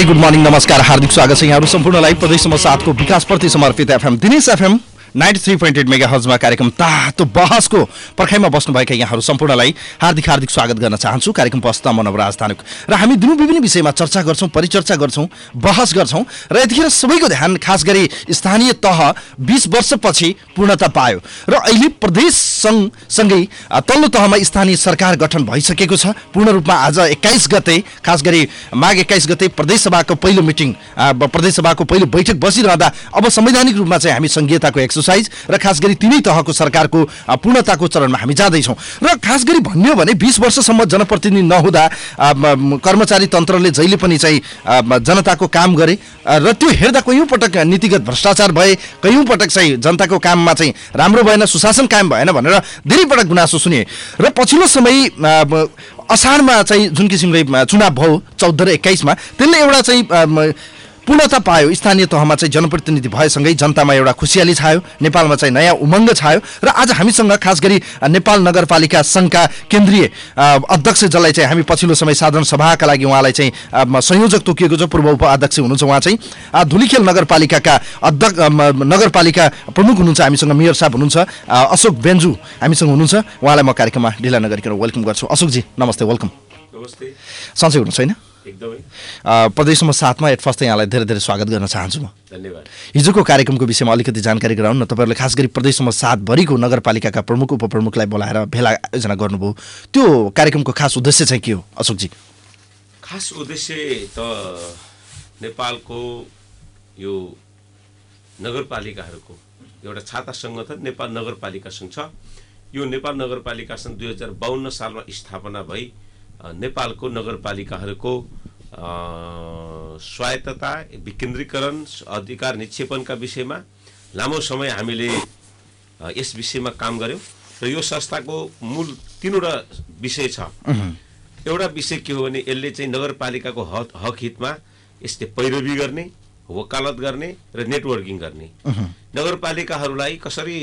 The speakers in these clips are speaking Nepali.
भेरी गुड मर्निङ, नमस्कार, हार्दिक स्वागत छ यहाँहरू सम्पूर्णलाई प्रदेश नम्बर 7 को विकासप्रति समर्पित एफएम दिनेश एफएम 93.8 मेगाहर्जमा कार्यक्रम तातो बहसको पर्खाइमा बस्नुभएका यहाँहरू सम्पूर्णलाई हार्दिक स्वागत गर्न चाहन्छु। कार्यक्रम प्रस्तुता म नवराज धानुक र हामी दुनु विभिन्न विषयमा चर्चा गर्छौं, परिचर्चा गर्छौं, बहस गर्छौं र यतिखेर सबैको ध्यान खास गरी स्थानीय तह 20 वर्षपछि पूर्णता पायो र अहिले प्रदेश सँगै तल्लो तहमा स्थानीय सरकार गठन भइसकेको छ। पूर्ण रूपमा आज 21 गते, खास गरी माघ 21 गते प्रदेशसभाको पहिलो मिटिङ, प्रदेशसभाको पहिलो बैठक बसिरहँदा अब संवैधानिक रूपमा चाहिँ हामी संघीयताको एक्सरसाइज र खास गरी तिनै तहको सरकारको पूर्णताको चरणमा हामी जाँदैछौँ। र खास गरी भन्यो भने 20 वर्षसम्म जनप्रतिनिधि नहुँदा कर्मचारी तन्त्रले जहिले पनि चाहिँ जनताको काम गरे र त्यो हेर्दा कयौं पटक नीतिगत भ्रष्टाचार भए, कयौं पटक चाहिँ जनताको काममा चाहिँ राम्रो भएन, सुशासन कायम भएन भनेर धेरै पटक गुनासो सुने र पछिल्लो समय असारमा चाहिँ जुन किसिमले चुनाव भयो 14 र 21 मा त्यसले एउटा चाहिँ पूर्णता पायो। स्थानीय तहमा चाहिँ जनप्रतिनिधि भएसँगै जनतामा एउटा खुसियाली छायो, नेपालमा चाहिँ नयाँ उमङ्ग छायो र आज हामीसँग खास गरी नेपाल नगरपालिका संघका केन्द्रीय अध्यक्ष जसलाई चाहिँ हामी पछिल्लो समय साधारण सभाका लागि उहाँलाई चाहिँ संयोजक तोकिएको छ, पूर्व उपाध्यक्ष हुनुहुन्छ, उहाँ चाहिँ धुलीखेल नगरपालिकाका अध्यक्ष, नगरपालिका प्रमुख हुनुहुन्छ, हामीसँग मेयर साहब हुनुहुन्छ, अशोक बेन्जु हामीसँग हुनुहुन्छ। उहाँलाई म कार्यक्रममा ढिला नगरिकन वेलकम गर्छु। अशोकजी नमस्ते, वेलकम। नमस्ते। सन्चै हुनुहुन्छ हैन? एकदमै। प्रदेश नम्बर 7 मा एट फर्स्ट यहाँलाई धेरै स्वागत गर्न चाहन्छु म। धन्यवाद। हिजोको कार्यक्रमको विषयमा अलिकति जानकारी गराउनु न। तपाईहरुले खास गरी प्रदेश नम्बर 7 भरिको नगरपालिकाका प्रमुख उपप्रमुखलाई बोलाएर भेला आयोजना गर्नुभयो, त्यो कार्यक्रमको खास उद्देश्य चाहिँ के हो अशोकजी? खास उद्देश्य त नेपालको यो नगरपालिकाहरूको एउटा छाता संगठन नेपाल नगरपालिका संघ छ। यो नेपाल नगरपालिका संघ 2052 सालमा स्थापना भई नेपालको नगरपालिकाहरूको स्वायत्तता, विकेन्द्रीकरण, अधिकार निक्षेपनका विषयमा लामो समय हामीले यस विषयमा काम गर्यौं र यो संस्थाको मूल तीनवटा विषय छ। एउटा विषय के हो भने यसले चाहिँ नगरपालिकाको हक हितमा यसले पैरवी गर्ने, वकालत गर्ने र नेटवर्किङ गर्ने, नगरपालिकाहरूलाई कसरी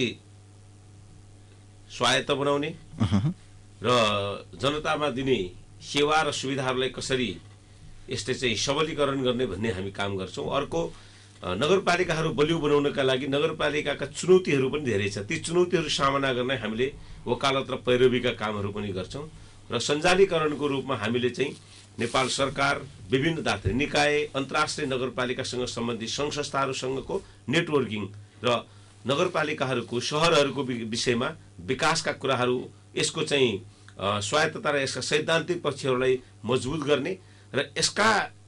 स्वायत्त बनाउने र जनतामा दिने सेवा र सुविधाहरूलाई कसरी यसले चाहिँ सबलीकरण गर्ने भन्ने हामी काम गर्छौं। अर्को, नगरपालिकाहरू बलियो बनाउनका लागि नगरपालिकाका चुनौतीहरू पनि धेरै छ। ती चुनौतीहरू सामना गर्न हामीले वकालत र पैरवीका कामहरू पनि गर्छौं र सञ्जालीकरणको रूपमा हामीले चाहिँ नेपाल सरकार, विभिन्न दात्री निकाय, अन्तर्राष्ट्रिय नगरपालिकासँग सम्बन्धित सङ्घ संस्थाहरूसँगको नेटवर्किङ र नगरपालिकाहरूको सहरहरूको विषयमा विकासका कुराहरू, यसको चाहिँ स्वायत्तता र यसका सैद्धान्तिक पक्षहरूलाई मजबुत गर्ने र यसका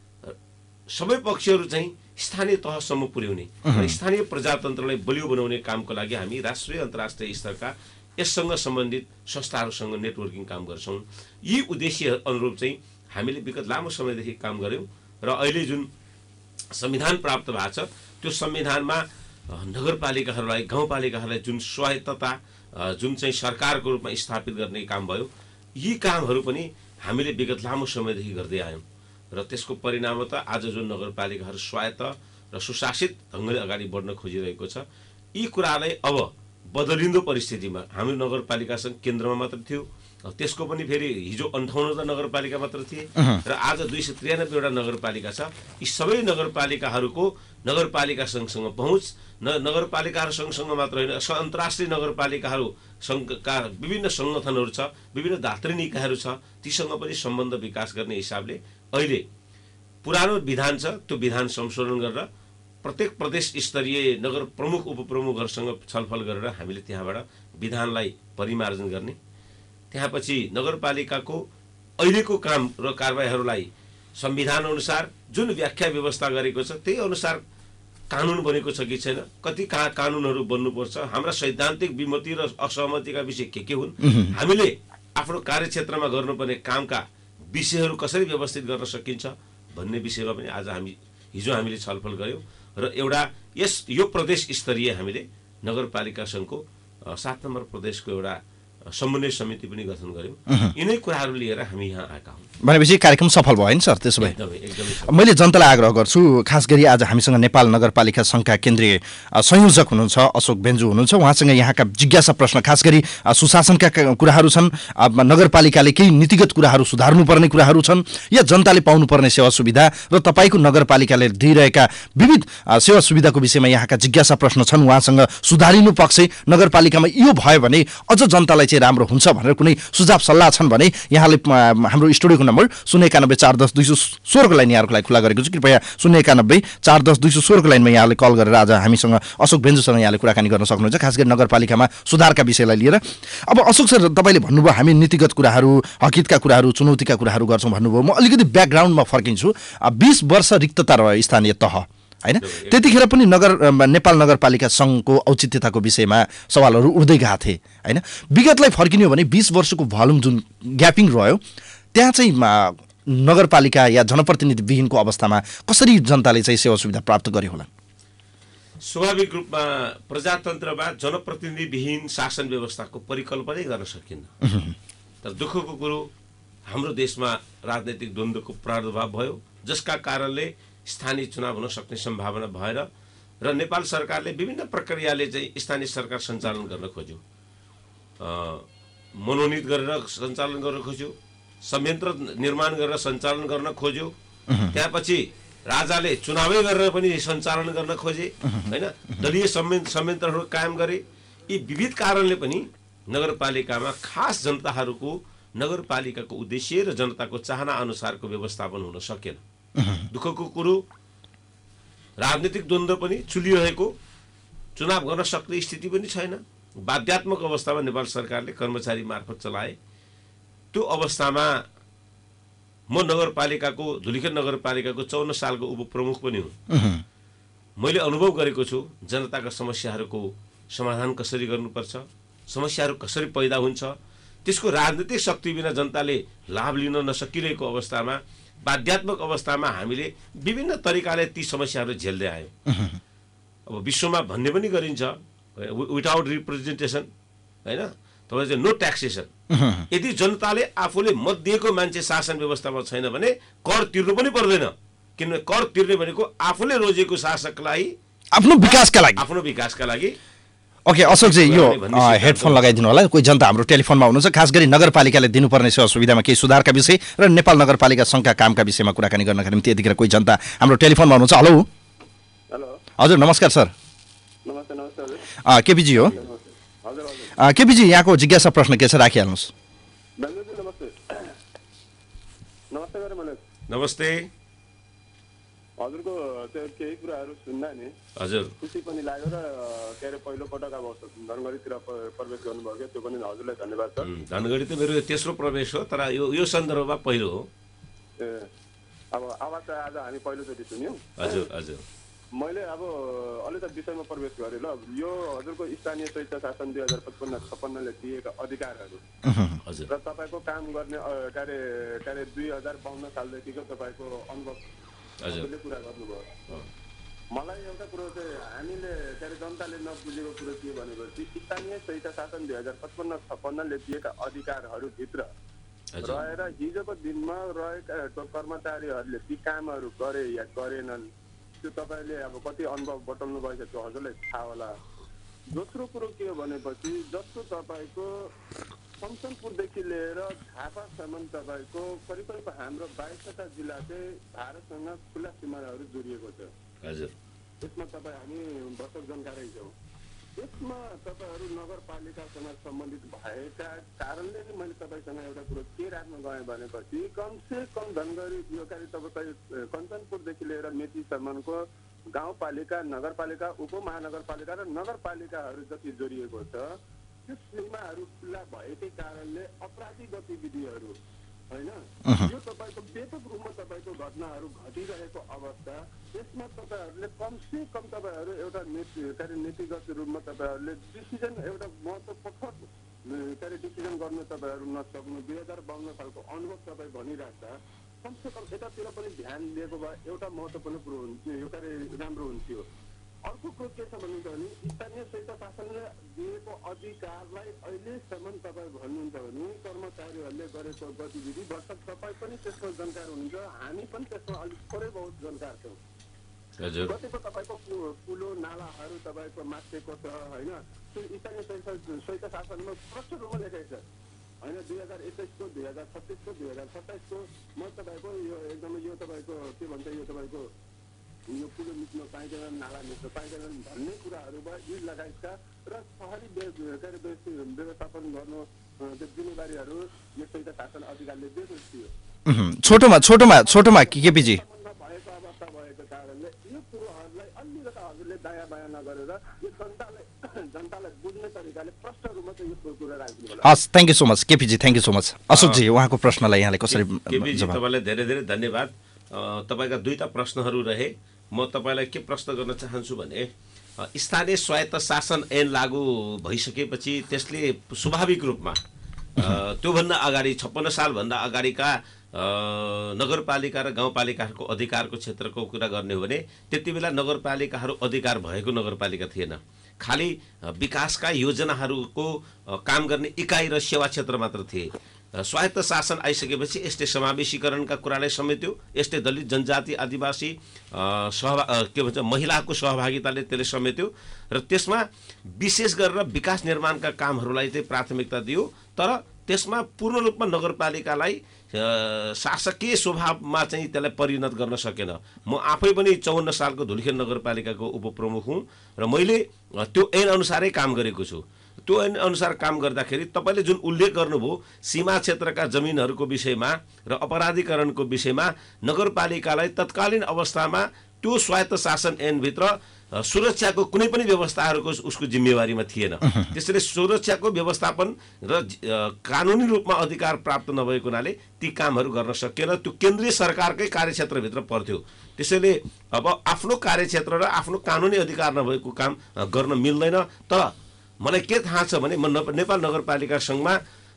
सबै पक्षहरू चाहिँ स्थानीय तहसम्म पुर्याउने र स्थानीय प्रजातन्त्रलाई बलियो बनाउने कामको लागि हामी राष्ट्रिय अन्तर्राष्ट्रिय स्तरका यससँग सम्बन्धित संस्थाहरूसँग नेटवर्किङ काम गर्छौं। यी उद्देश्य अनुरूप चाहिँ हामीले विगत लामो समयदेखि काम गर्यौं र अहिले जुन संविधान प्राप्त भएको छ त्यो संविधानमा नगरपालिकाहरूलाई, गाउँपालिकाहरूलाई जुन स्वायत्तता, जुन चाहिँ सरकारको रूपमा स्थापित गर्ने काम भयो, यी कामहरू पनि हामीले विगत लामो समयदेखि गर्दै आयौं र त्यसको परिणामतः आज जुन नगरपालिकाहरू स्वायत्त र सुशासित ढङ्गले अगाडि बढ्न खोजिरहेको छ, यी कुरालाई अब बदलिँदो परिस्थितिमा हाम्रो नगरपालिकासँग केन्द्रमा मात्र थियो, त्यसको पनि फेरि हिजो 58 नगरपालिका मात्र थिए र आज 293 वटा नगरपालिका छ। यी सबै नगरपालिकाहरूको नगरपालिका संघसँग पहुँच, नगरपालिकाहरू संघसँग मात्र होइन, अन्तर्राष्ट्रिय नगरपालिकाहरू संघका विभिन्न संगठनहरू छ, विभिन्न दात्री निकायहरू छ, तीसँग पनि सम्बन्ध विकास गर्ने हिसाबले अहिले पुरानो विधान छ, त्यो विधान संशोधन गरेर प्रत्येक प्रदेश स्तरीय नगर प्रमुख उपप्रमुखहरूसँग छलफल गरेर हामीले त्यहाँबाट विधानलाई परिमार्जन गर्ने, त्यसपछि नगरपालिकाको अहिलेको काम र कारबाहीहरूलाई संविधान अनुसार जुन व्याख्या व्यवस्था गरेको छ त्यही अनुसार कानुन बनेको छ कि छैन, कति कानुनहरू बन्नुपर्छ, हाम्रा सैद्धान्तिक विमति र असहमतिका विषय के हुन्, हामीले आफ्नो कार्यक्षेत्रमा गर्नुपर्ने कामका विषयहरू कसरी व्यवस्थित गर्न सकिन्छ भन्ने विषयमा पनि आज हिजो हामीले छलफल गर्यौं र एउटा यो प्रदेश स्तरीय हामीले नगरपालिका संघको 7 नम्बर प्रदेशको एउटा समन्वय समिति पनि गठन गर्यौँ। यिनै कुराहरू लिएर हामी यहाँ आएका हौँ। भनेपछि कार्यक्रम सफल भयो नि सर? त्यसो भए एकदमै मैले जनतालाई आग्रह गर्छु, खास गरी आज हामीसँग नेपाल नगरपालिका सङ्घका केन्द्रीय संयोजक हुनुहुन्छ अशोक बेन्जु हुनुहुन्छ। उहाँसँग यहाँका जिज्ञासा प्रश्न, खास गरी सुशासनका कुराहरू छन्, नगरपालिकाले केही नीतिगत कुराहरू सुधार्नुपर्ने कुराहरू छन्, या जनताले पाउनुपर्ने सेवा सुविधा र तपाईँको नगरपालिकाले दिइरहेका विविध सेवा सुविधाको विषयमा यहाँका जिज्ञासा प्रश्न छन्। उहाँसँग सुधारिनु पक्ष नगरपालिकामा यो भयो भने अझ जनतालाई चाहिँ राम्रो हुन्छ भनेर कुनै सुझाव सल्लाह छन् भने यहाँले हाम्रो स्टुडियोको नम्बर 091-410-216 लाइन यहाँहरूको लागि खुला गरेको छु। कृपया 091-410-216 लाइनमा यहाँले कल गरेर आज हामीसँग अशोक बेन्जुसँग यहाँले कुराकानी गर्न सक्नुहुन्छ, खास गरी नगरपालिकामा सुधारका विषयलाई लिएर। अब अशोक सर, तपाईँले भन्नुभयो हामी नीतिगत कुराहरू, हकितका कुराहरू, चुनौतीका कुराहरू गर्छौँ भन्नुभयो। म अलिकति ब्याकग्राउन्डमा फर्किन्छु। 20 वर्ष रिक्तता रह्यो स्थानीय तह, होइन? त्यतिखेर पनि नेपाल नगरपालिका सङ्घको औचित्यताको विषयमा सवालहरू उठ्दै गएको थिए, होइन? विगतलाई फर्किने हो भने 20 वर्षको भोल्युम जुन ग्यापिङ रह्यो, त्यहाँ चाहिँ नगरपालिका या जनप्रतिनिधि विहीनको अवस्थामा कसरी जनताले चाहिँ सेवा सुविधा प्राप्त गरे होला? स्वाभाविक रूपमा प्रजातन्त्रमा जनप्रतिनिधि विहीन शासन व्यवस्थाको परिकल्पनै गर्न सकिन्न। तर दुःखको कुरो, हाम्रो देशमा राजनैतिक द्वन्द्वको प्रादुर्भाव भयो, जसका कारणले स्थानीय चुनाव हुन सक्ने सम्भावना भएर र नेपाल सरकारले विभिन्न प्रक्रियाले चाहिँ स्थानीय सरकार सञ्चालन गर्न खोज्यो, मनोनित गरेर सञ्चालन गर्न खोज्यो, संयन्त्र निर्माण गरेर सञ्चालन गर्न खोज्यो। त्यसपछि राजाले चुनावै गरेर पनि सञ्चालन गर्न खोजे, होइन? दलीय संयन्त्रहरू कायम गरे। यी विविध कारणले पनि नगरपालिकामा खास जनताहरूको नगरपालिकाको उद्देश्य र जनताको चाहना अनुसारको व्यवस्थापन हुन सकेन। दुःखको कुरो, राजनीतिक द्वन्द्व पनि चुलिरहेको, चुनाव गर्न सक्ने स्थिति पनि छैन। बाध्यात्मक अवस्थामा नेपाल सरकारले कर्मचारी मार्फत चलाए। त्यो अवस्थामा म नगरपालिकाको, धुलिखेल नगरपालिकाको 54 सालको उपप्रमुख पनि हुँ। मैले अनुभव गरेको छु जनताका समस्याहरूको समाधान कसरी गर्नुपर्छ, समस्याहरू कसरी पैदा हुन्छ। त्यसको राजनीतिक शक्ति बिना जनताले लाभ लिन नसकिरहेको अवस्थामा, बाध्यात्मक अवस्थामा हामीले विभिन्न तरिकाले ती समस्याहरू झेल्दै आयौँ। अब विश्वमा भन्ने पनि गरिन्छ, विदाउट रिप्रेजेन्टेसन, होइन? तपाईँ चाहिँ नो ट्याक्सेसन। यदि जनताले आफूले मत दिएको मान्छे शासन व्यवस्थामा छैन भने कर तिर्नु पनि पर्दैन, किनभने कर तिर्ने भनेको आफूले रोजेको शासकलाई आफ्नो विकासका लागि। ओके अशोकजी, यो हेडफोन लगाइदिनु होला। कोही जनता हाम्रो टेलिफोनमा हुनुहुन्छ, खास गरी नगरपालिकाले दिनुपर्ने सेवा सुविधामा केही सुधारका विषय र नेपाल नगरपालिका सङ्घका कामका विषयमा कुराकानी गर्नका निम्ति यतिखेर कोही जनता हाम्रो टेलिफोनमा हुनुहुन्छ। हेलो हजुर, नमस्कार सर। केपीजी हो? केपीजी, यहाँको जिज्ञासा प्रश्न के छ, राखिहाल्नुहोस्। नमस्ते। हजुरको त्यो केही कुराहरू सुन्दा नि हजुर खुसी पनि लाग्यो र के अरे पहिलो पटक अब धनगढीतिर प्रवेश गर्नुभयो, त्यो पनि हजुरलाई धन्यवाद छ। धनगढी त मेरो तेस्रो प्रवेश हो, तर यो सन्दर्भमा पहिलो हो। अब आवाज चाहिँ आज हामी पहिलोचोटि सुन्यौँ। हजुर हजुर। मैले अब अलिकति विषयमा प्रवेश गरेँ ल। यो हजुरको स्थानीय स्वेच्छा शासन 2055-56ले दिएका अधिकारहरू र तपाईँको काम गर्ने के अरे 2052 सालदेखिको तपाईँको अनुभव हजुरले कुरा गर्नुभयो। मलाई एउटा कुरो चाहिँ हामीले के अरे जनताले नबुझेको कुरो के भनेपछि स्थानीय स्वेच्छा शासन 2055-56ले दिएका अधिकारहरूभित्र रहेर हिजोको दिनमा रहेका कर्मचारीहरूले ती कामहरू गरे या गरेनन्, त्यो तपाईँले अब कति अनुभव बटुल्नु भएछ त्यो हजुरलाई थाहा होला। दोस्रो कुरो के हो भनेपछि जस्तो तपाईँको शमशेरपुरदेखि लिएर झापासम्म तपाईँको करिब करिब हाम्रो 22वटा जिल्ला चाहिँ भारतसँग खुला सीमाहरू जोडिएको छ। हजुर, यसमा तपाईँ हामी वर्षक जानकारै छौँ। यसमा तपाईँहरू नगरपालिकासँग सम्बन्धित भएका कारणले चाहिँ मैले तपाईँसँग एउटा कुरो के राख्न गएँ भनेपछि कमसे कम धनगढी यो कार्य तपाईँ कञ्चनपुरदेखि लिएर मेचीसम्मको गाउँपालिका, नगरपालिका, उपमहानगरपालिका र नगरपालिकाहरू जति जोडिएको छ, त्यो सीमाहरू खुल्ला भएकै कारणले अपराधिक गतिविधिहरू, होइन, यो तपाईँको व्यापक रूपमा तपाईँको घटनाहरू घटिरहेको अवस्था, यसमा तपाईँहरूले कमसे कम तपाईँहरू एउटा नीतिगत रूपमा तपाईँहरूले डिसिजन एउटा महत्त्वपूर्ण के अरे डिसिजन गर्न तपाईँहरू नसक्नु, 2052 सालको अनुभव तपाईँ भनिराख्दा कमसे कम यतातिर पनि ध्यान दिएको भए एउटा महत्त्वपूर्ण कुरो हुन्थ्यो, यो के अरे राम्रो हुन्थ्यो। अर्को कुरो के छ भन्नुहुन्छ भने स्थानीय स्वायत्त शासनले दिएको अधिकारलाई अहिलेसम्म तपाईँ भन्नुहुन्छ भने कर्मचारीहरूले गरेको गतिविधि भर्खर तपाईँ पनि त्यसको जानकार हुनुहुन्छ, हामी पनि त्यसमा अलिक थोरै बहुत जानकार छौँ। कतिपय तपाईँको पुलो नालाहरू तपाईँको माथिएको छ होइन, त्यो स्थानीय स्वायत्त शासनमा स्पष्ट रूपमा लेखाएको छ होइन। 2021को 2026को 2027को म तपाईँको यो एकदमै यो तपाईँको के भन्छ यो तपाईँको यो पुलो मिच्न पाइँदैन, नाला मिच्न पाइँदैन भन्ने कुराहरूमा यी लगायतका र सहरी व्यवस्थापन गर्नु त्यो जिम्मेवारीहरू यो स्वायत्त शासन अधिकारले दिएको थियो। छोटोमा केपीजी भएको अवस्था भएको कारणले यो कुरोहरूलाई अलिकता हजुरले दायाँ बायाँ नगरेर यो जनतालाई बुझ्ने तरिकाले प्रष्ट रूपमा चाहिँ यो कुरा राखिदिनु होला। हस्, thank you so much KPG, thank you so much. अशोकजी, उहाँको प्रश्नलाई यहाँले कसरी केपीजी तपाईँलाई धेरै धेरै धन्यवाद। तपाईँका दुईटा प्रश्नहरू रहे। म तपाईँलाई के प्रश्न गर्न चाहन्छु भने स्थानीय स्वायत्त शासन ऐन लागू भइसकेपछि त्यसले स्वाभाविक रूपमा त्योभन्दा अगाडि 56 सालभन्दा अगाडिका नगरपालिका र गाउँपालिकाहरूको अधिकारको क्षेत्रको कुरा गर्ने हो भने त्यति बेला नगरपालिकाहरू अधिकार भएको नगरपालिका थिएन। खालि विकासका योजनाहरूको काम गर्ने इकाइ र सेवा क्षेत्र मात्र थिए। स्वायत्त शासन आइसकेपछि यसले समावेशीकरणका कुरालाई समेट्यो, यसले दलित जनजाति आदिवासी के भन्छ महिलाको सहभागिताले त्यसले समेट्यो र त्यसमा विशेष गरेर विकास निर्माणका कामहरूलाई चाहिँ प्राथमिकता दियो। तर त्यसमा पूर्ण रूपमा नगरपालिकालाई शासकीय स्वभावमा चाहिँ त्यसलाई परिणत गर्न सकेन। म आफै पनि 54 सालको धुलिखेल नगरपालिकाको उपप्रमुख हुँ र मैले त्यो ऐन अनुसारै काम गरेको छु। त्यो ऐन अनुसार काम गर्दाखेरि तपाईँले जुन उल्लेख गर्नुभयो सीमा क्षेत्रका जमिनहरूको विषयमा र अपराधीकरणको विषयमा नगरपालिकालाई तत्कालीन अवस्थामा त्यो स्वायत्त शासन ऐनभित्र सुरक्षाको कुनै पनि व्यवस्थाहरूको उसको जिम्मेवारीमा थिएन। त्यसैले सुरक्षाको व्यवस्थापन र कानुनी रूपमा अधिकार प्राप्त नभएको हुनाले ती कामहरू गर्न सकिएन। त्यो केन्द्रीय सरकारकै कार्यक्षेत्रभित्र पर्थ्यो। त्यसैले अब आफ्नो कार्यक्षेत्र र आफ्नो कानुनी अधिकार नभएको काम गर्न मिल्दैन। तर मलाई के थाहा छ भने म नेपाल नगरपालिका सङ्घमा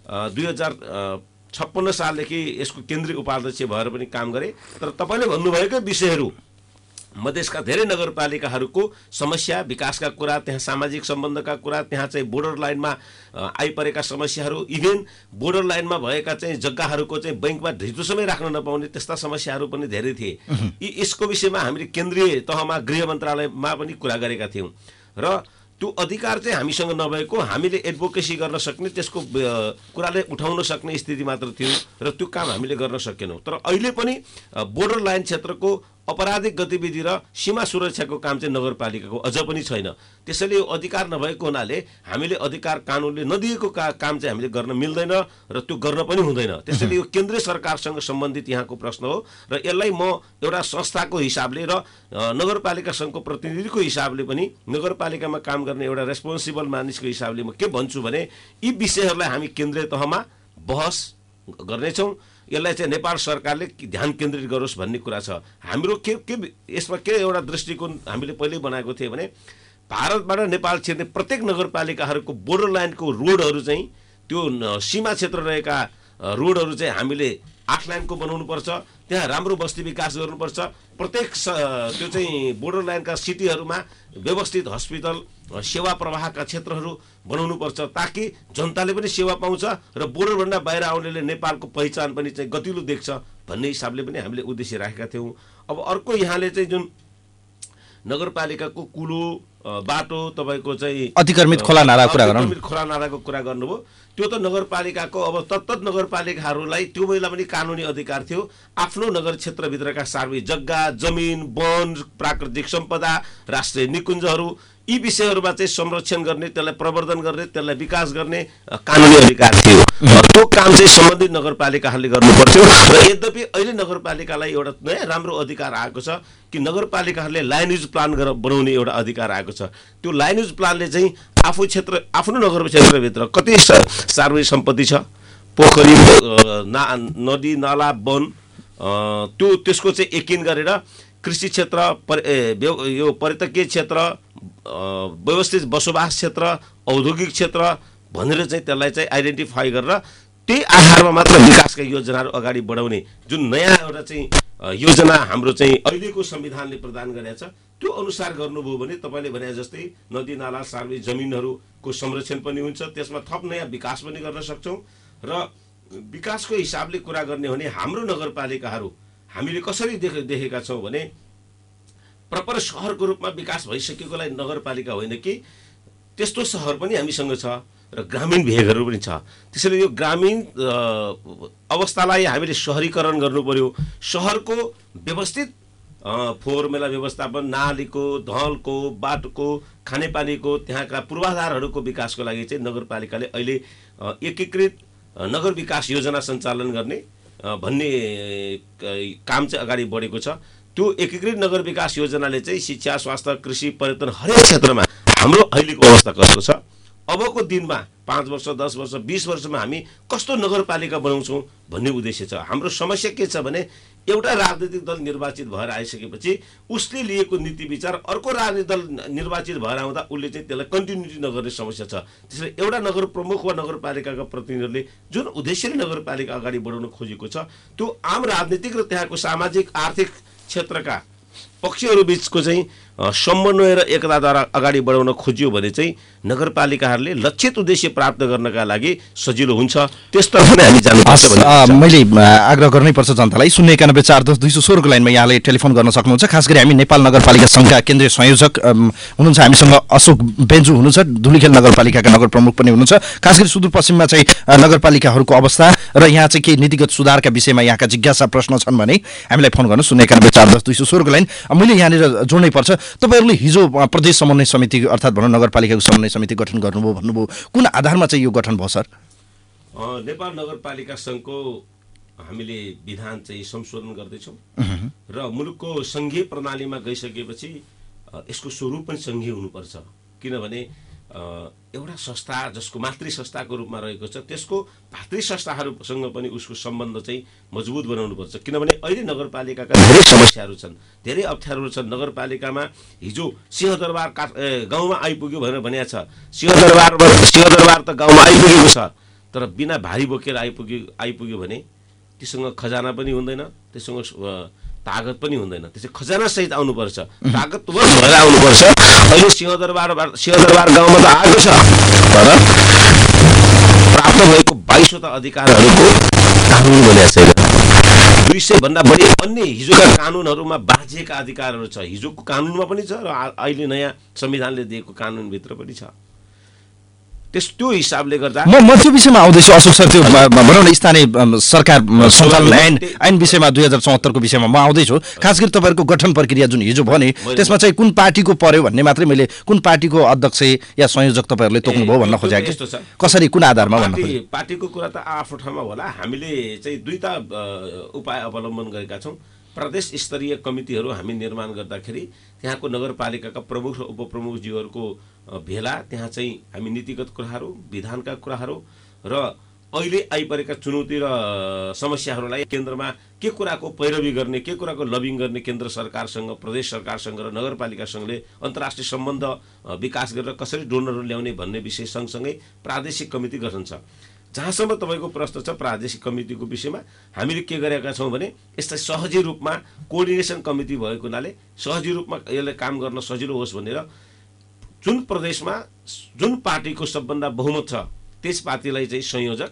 2056 सालदेखि यसको केन्द्रीय उपाध्यक्ष भएर पनि काम गरेँ। तर तपाईँले भन्नुभएकै विषयहरू मधेसका धेरै नगरपालिकाहरूको समस्या, विकासका कुरा, त्यहाँ सामाजिक सम्बन्धका कुरा, त्यहाँ चाहिँ बोर्डर लाइनमा आइपरेका समस्याहरू, इभेन बोर्डर लाइनमा भएका चाहिँ जग्गाहरूको चाहिँ बैङ्कमा ढितो समय राख्न नपाउने त्यस्ता समस्याहरू पनि धेरै थिए। यसको विषयमा हामीले केन्द्रीय तहमा गृह मन्त्रालयमा पनि कुरा गरेका थियौँ र त्यो अधिकार चाहिँ हामीसँग नभएको, हामीले एडभोकेसी गर्न सक्ने, त्यसको कुराले उठाउन सक्ने स्थिति मात्र थियो र त्यो काम हामीले गर्न सकेनौँ। तर अहिले पनि बोर्डर लाइन क्षेत्रको अपराधिक गतिविधि र सीमा सुरक्षाको काम चाहिँ नगरपालिकाको अझ पनि छैन। त्यसैले यो अधिकार नभएको हुनाले हामीले अधिकार कानुनले नदिएको काम चाहिँ हामीले गर्न मिल्दैन र त्यो गर्न पनि हुँदैन। त्यसैले यो केन्द्रीय सरकारसँग सम्बन्धित यहाँको प्रश्न हो र यसलाई म एउटा संस्थाको हिसाबले र नगरपालिका सङ्घको प्रतिनिधिको हिसाबले पनि नगरपालिकामा काम गर्ने एउटा रेस्पोन्सिबल मानिसको हिसाबले म के भन्छु भने यी विषयहरूलाई हामी केन्द्रीय तहमा बहस गर्नेछौँ। यसलाई चाहिँ नेपाल सरकारले ध्यान केन्द्रित गरोस् भन्ने कुरा छ। हाम्रो के यसमा के एउटा दृष्टिकोण हामीले पहिल्यै बनाएको थियो भने भारतबाट नेपाल छिर्ने प्रत्येक नगरपालिकाहरूको बोर्डर लाइनको रोडहरू चाहिँ त्यो सीमा क्षेत्र रहेका रोडहरू चाहिँ हामीले 8 लाइनको बनाउनुपर्छ। त्यहाँ राम्रो बस्ती विकास गर्नुपर्छ। प्रत्येक त्यो चाहिँ बोर्डर लाइनका सिटीहरूमा व्यवस्थित हस्पिटल, सेवा प्रवाहका क्षेत्रहरू बनाउनुपर्छ ताकि जनताले पनि सेवा पाउँछ र बोर्डरभन्दा बाहिर आउनेले नेपालको पहिचान पनि चाहिँ गतिलो देख्छ भन्ने हिसाबले पनि हामीले उद्देश्य राखेका थियौँ। अब अर्को यहाँले चाहिँ जुन नगरपालिकाको कुलो बाटो तपाईँको चाहिँ अतिक्रमित खोला नालाको कुरा गर्नुभयो, त्यो त नगरपालिकाको अब तत्त नगरपालिकाहरूलाई त्यो बेला पनि कानुनी अधिकार थियो आफ्नो नगर क्षेत्रभित्रका सार्वजनिक जग्गा, जमिन, वन, प्राकृतिक सम्पदा, राष्ट्रिय निकुञ्जहरू यी विषयहरूमा चाहिँ संरक्षण गर्ने, त्यसलाई प्रवर्धन गर्ने, त्यसलाई विकास गर्ने कानुनी अधिकार थियो। त्यो काम चाहिँ सम्बन्धित नगरपालिकाहरूले गर्नुपर्थ्यो र यद्यपि अहिले नगरपालिकालाई एउटा नयाँ राम्रो अधिकार आएको छ कि नगरपालिकाहरूले लाइन युज प्लान बनाउने एउटा अधिकार आएको छ। त्यो लाइन युज प्लानले चाहिँ आफ्नो नगर क्षेत्रभित्र कति सार्वजनिक सम्पत्ति छ, पोखरी, नदी, नाला, वन, त्यसको चाहिँ एकिन गरेर कृषि क्षेत्र, यो पर्यटकीय क्षेत्र, व्यवस्थित बसोबास क्षेत्र, औद्योगिक क्षेत्र भनेर चाहिँ त्यसलाई चाहिँ आइडेन्टिफाई गरेर त्यही आधारमा मात्र विकासका योजनाहरू अगाडि बढाउने जुन नयाँ एउटा चाहिँ योजना हाम्रो चाहिँ अहिलेको संविधानले प्रदान गरेको छ त्यो त्यो अनुसार गर्नुभयो भने तपाईँले भने जस्तै नदी नाला सार्वजनिक जमिनहरूको संरक्षण पनि हुन्छ, त्यसमा थप नयाँ विकास पनि गर्न सक्छौँ। र विकासको हिसाबले कुरा गर्ने भने हाम्रो नगरपालिकाहरू हामीले कसरी देखेका छौँ भने प्रपर सहरको रूपमा विकास भइसकेकोलाई नगरपालिका होइन कि त्यस्तो सहर पनि हामीसँग छ र ग्रामीण भेगहरू पनि छ। त्यसैले यो ग्रामीण अवस्थालाई हामीले सहरीकरण गर्नु पर्यो। सहरको व्यवस्थित फोहोर मैला व्यवस्थापन, नालीको, ढलको, बाटोको, खानेपानीको, त्यहाँका पूर्वाधारहरूको विकासको लागि चाहिँ नगरपालिकाले अहिले एकीकृत नगर विकास योजना सञ्चालन गर्ने भन्ने काम चाहिँ अगाडि बढेको छ। त्यो एकीकृत नगर विकास योजनाले चाहिँ शिक्षा, स्वास्थ्य, कृषि, पर्यटन हरेक क्षेत्रमा हाम्रो अहिलेको अवस्था कस्तो छ, अबको दिनमा 5 वर्ष, 10 वर्ष, 20 वर्षमा हामी कस्तो नगरपालिका बनाउँछौँ भन्ने उद्देश्य छ। हाम्रो समस्या के छ भने एउटा राजनीतिक दल निर्वाचित भएर आइसकेपछि उसले लिएको नीति विचार अर्को राजनीतिक दल निर्वाचित भएर आउँदा उसले चाहिँ त्यसलाई कन्टिन्युटी नगर्ने समस्या छ। त्यसैले एउटा नगर प्रमुख वा नगरपालिकाका प्रतिनिधिहरूले जुन उद्देश्यले नगरपालिका अगाडि बढाउन खोजेको छ त्यो आम राजनीतिक र त्यहाँको सामाजिक आर्थिक क्षेत्रका पक्षहरू बीचको चाहिँ समन्वय र एकताद्वारा अगाडि बढाउन खोजियो भने चाहिँ नगरपालिकाहरूले लक्षित उद्देश्य प्राप्त गर्नका लागि सजिलो हुन्छ। त्यसतर्फ नै हामी जानुपर्छ भन्ने मैले आग्रह गर्नैपर्छ जनतालाई। 0914010 को लाइनमा यहाँले टेलिफोन गर्न सक्नुहुन्छ। खास गरी हामी नेपाल नगरपालिका सङ्घका केन्द्रीय संयोजक हुनुहुन्छ हामीसँग अशोक बेन्जु हुनुहुन्छ, धुलीखेल नगरपालिकाका नगर प्रमुख पनि हुनुहुन्छ। खास गरी सुदूरपश्चिममा चाहिँ नगरपालिकाहरूको अवस्था र यहाँ चाहिँ केही नीतिगत सुधारका विषयमा यहाँका जिज्ञासा प्रश्न छन् भने हामीलाई फोन गर्नु 0914010 को लाइन। मैले यहाँनिर जोड्नै पर्छ, तपाईहरूले हिजो प्रदेश समन्वय समिति अर्थात् भनौँ नगरपालिकाको समन्वय समिति गठन गर्नुभयो भन्नुभयो, कुन आधारमा चाहिँ यो गठन भयो सर? नेपाल नगरपालिका सङ्घको हामीले विधान चाहिँ संशोधन गर्दैछौँ र मुलुकको सङ्घीय प्रणालीमा गइसकेपछि यसको स्वरूप पनि सङ्घीय हुनुपर्छ। किनभने एउटा संस्था जसको मातृ संस्थाको रूपमा रहेको छ त्यसको भातृ संस्थाहरूसँग पनि उसको सम्बन्ध चाहिँ मजबुत बनाउनुपर्छ। किनभने अहिले नगरपालिकाका धेरै समस्याहरू छन्, धेरै अप्ठ्यारोहरू छन्। नगरपालिकामा हिजो सिंहदरबार गाउँमा आइपुग्यो भनेर भनिएको छ। सिंहदरबार त गाउँमा आइपुगेको छ, तर बिना भारी बोकेर आइपुग्यो भने त्योसँग खजाना पनि हुँदैन, त्योसँग तागत पनि हुँदैन। त्यसै खजाना सहित आउनुपर्छ, तागतवर भएर आउनुपर्छ। अहिले सिंहदरबार गाउँमा त आएको छ, तर प्राप्त भएको 22वटा अधिकारहरूको कानुन बनेको छैन। 200 भन्दा बढी अन्य हिजोका कानुनहरूमा बाँझिएका अधिकारहरू छ, हिजोको कानुनमा पनि छ र अहिले नयाँ संविधानले दिएको कानुनभित्र पनि छ। त्यो हिसाबले गर्दा म त्यो विषयमा आउँदैछु अशोक सर। त्यो भनौँ न स्थानीय सरकार सञ्चालन ऐन विषयमा 2074 को विषयमा म आउँदैछु। खास गरी तपाईँहरूको गठन प्रक्रिया जुन हिजो भने त्यसमा चाहिँ कुन पार्टीको पर्यो भन्ने मात्रै मैले कुन पार्टीको अध्यक्ष या संयोजक तपाईँहरूले तोक्नुभयो भन्न खोजेको कि कसरी कुन आधारमा भन्न खोजेको? पार्टीको कुरा त आफ्नो ठाउँमा होला। हामीले चाहिँ दुईटा उपाय अवलम्बन गरेका छौँ। प्रदेश स्तरीय कमिटीहरू हामी निर्माण गर्दाखेरि त्यहाँको नगरपालिकाका प्रमुख र उपप्रमुखज्यूहरूको भेला, त्यहाँ चाहिँ हामी नीतिगत कुराहरू, विधानका कुराहरू र अहिले आइपरेका चुनौती र समस्याहरूलाई केन्द्रमा के कुराको पैरवी गर्ने, के कुराको लबिङ गर्ने केन्द्र सरकारसँग, प्रदेश सरकारसँग र नगरपालिकासँगले अन्तर्राष्ट्रिय सम्बन्ध विकास गरेर कसरी डोनरहरू ल्याउने भन्ने विषय सँगसँगै प्रादेशिक कमिटी गठन छ। जहाँसम्म तपाईँको प्रश्न छ प्रादेशिक कमिटीको विषयमा, हामीले के गरेका छौँ भने यसलाई सहजी रूपमा कोअर्डिनेसन कमिटी भएको हुनाले सहजी रूपमा यसलाई काम गर्न सजिलो होस् भनेर जुन प्रदेशमा जुन पार्टीको सबभन्दा बहुमत छ त्यस पार्टीलाई चाहिँ संयोजक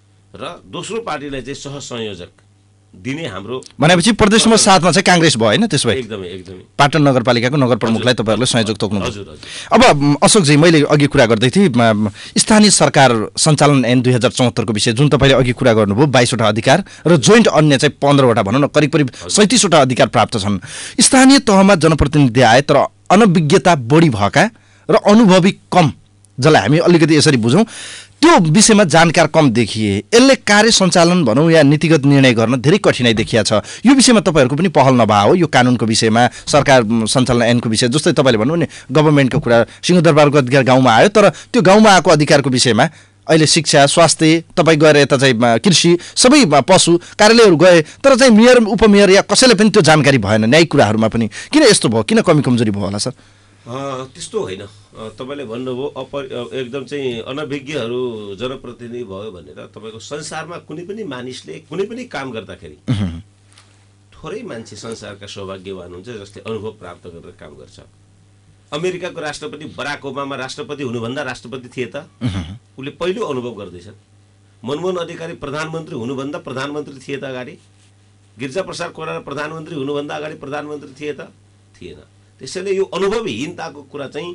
र दोस्रो पार्टीलाई चाहिँ सहसंयोजक दिने हाम्रो भनेपछि प्रदेश नम्बर 7 मा चाहिँ कांग्रेस भयो हैन? त्यसो भए एकदमै पाटन नगरपालिकाको नगर प्रमुखलाई तपाईहरुले संयोजक तोक्नु भयो। हजुर। अब अशोक जी, मैले अघि कुरा गर्दै थिए स्थानीय सरकार सञ्चालन ऐन 2074 को विषय जुन तपाईले अघि कुरा गर्नुभयो, 22 वटा अधिकार र जोइन्ट अन्य चाहिँ 15 वटा भनौं न, करिब 37 वटा अधिकार प्राप्त छन्। स्थानीय तहमा जनप्रतिनिधि आए तर अनभिज्ञता बढी भएका र अनुभवी कम, जसलाई हामी अलिकति यसरी बुझौं, त्यो विषयमा जानकार कम देखिए। यसले कार्य सञ्चालन भनौं या नीतिगत निर्णय गर्न धेरै कठिनाइ देखिया छ। यो विषयमा तपाईहरुको पनि पहल नभए हो? यो कानुनको विषयमा, सरकार सञ्चालन ऐनको विषय, जस्तै तपाईले भन्नु नि गभर्नमेन्टको कुरा, सिंहदरबारको अधिकार गाउँमा आयो, तर त्यो गाउँमा आएको अधिकारको विषयमा अहिले शिक्षा, स्वास्थ्य, तपाई गएर यता चाहिँ कृषि, सबै पशु कार्यालयहरू गए, तर चाहिँ मेयर उपमेयर या कसैले पनि त्यो जानकारी भएन। न्यायिक कुराहरूमा पनि किन यस्तो भयो? किन कमी कमजोरी भयो होला सर? त्यस्तो होइन। तपाईले भन्नुभयो एकदम चाहिँ अनभिज्ञहरू जनप्रतिनिधि भयो भनेर। तपाईको संसारमा कुनै पनि मानिसले कुनै पनि काम गर्दाखेरि थोरै मान्छे संसारका सौभाग्यवान हुन्छ जसले अनुभव प्राप्त गरेर काम गर्छ। अमेरिकाको राष्ट्रपति बराक ओबामा राष्ट्रपति हुनुभन्दा राष्ट्रपति थिए त, उसले पहिलो अनुभव गर्दैछन्। मनमोहन अधिकारी प्रधानमन्त्री हुनुभन्दा प्रधानमन्त्री थिए त अगाडि, गिरिजाप्रसाद कोइराला प्रधानमन्त्री हुनुभन्दा अगाडि प्रधानमन्त्री थिए त, थिएन। त्यसैले यो अनुभवहीनताको कुरा चाहिँ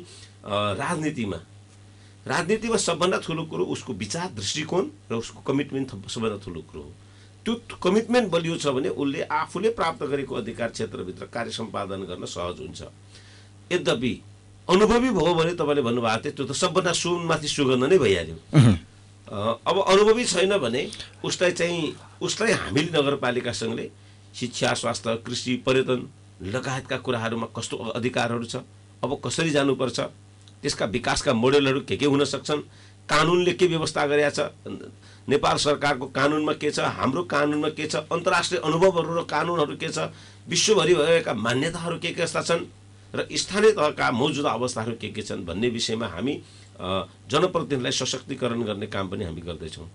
राजनीतिमा सबभन्दा ठुलो कुरो उसको विचार दृष्टिकोण र उसको कमिटमेन्ट सबभन्दा ठुलो कुरो हो। त्यो कमिटमेन्ट बलियो छ भने उसले आफूले प्राप्त गरेको अधिकार क्षेत्रभित्र कार्य सम्पादन गर्न सहज हुन्छ। यद्यपि अनुभवी भयो भने तपाईँले भन्नुभएको थियो त्यो त सबभन्दा सुनमाथि सुगन्ध नै भइहाल्यो। अब अनुभवी छैन भने उसलाई हामीले नगरपालिकासँगले शिक्षा, स्वास्थ्य, कृषि, पर्यटन लगायतका कुराहरूमा कस्तो अधिकारहरू छ, अब कसरी जानुपर्छ, त्यसका विकासका मोडेलहरू के हुन सक्छन्, कानुनले के व्यवस्था गरेका छ, नेपाल सरकारको कानुनमा के छ, हाम्रो कानुनमा के छ, अन्तर्राष्ट्रिय अनुभवहरू र कानुनहरू के छ, विश्वभरि भएका मान्यताहरू के कस्ता छन् र स्थानीय तहका मौजुदा अवस्थाहरू के छन् भन्ने विषयमा हामी जनप्रतिनिधिलाई सशक्तिकरण गर्ने काम पनि हामी गर्दैछौँ।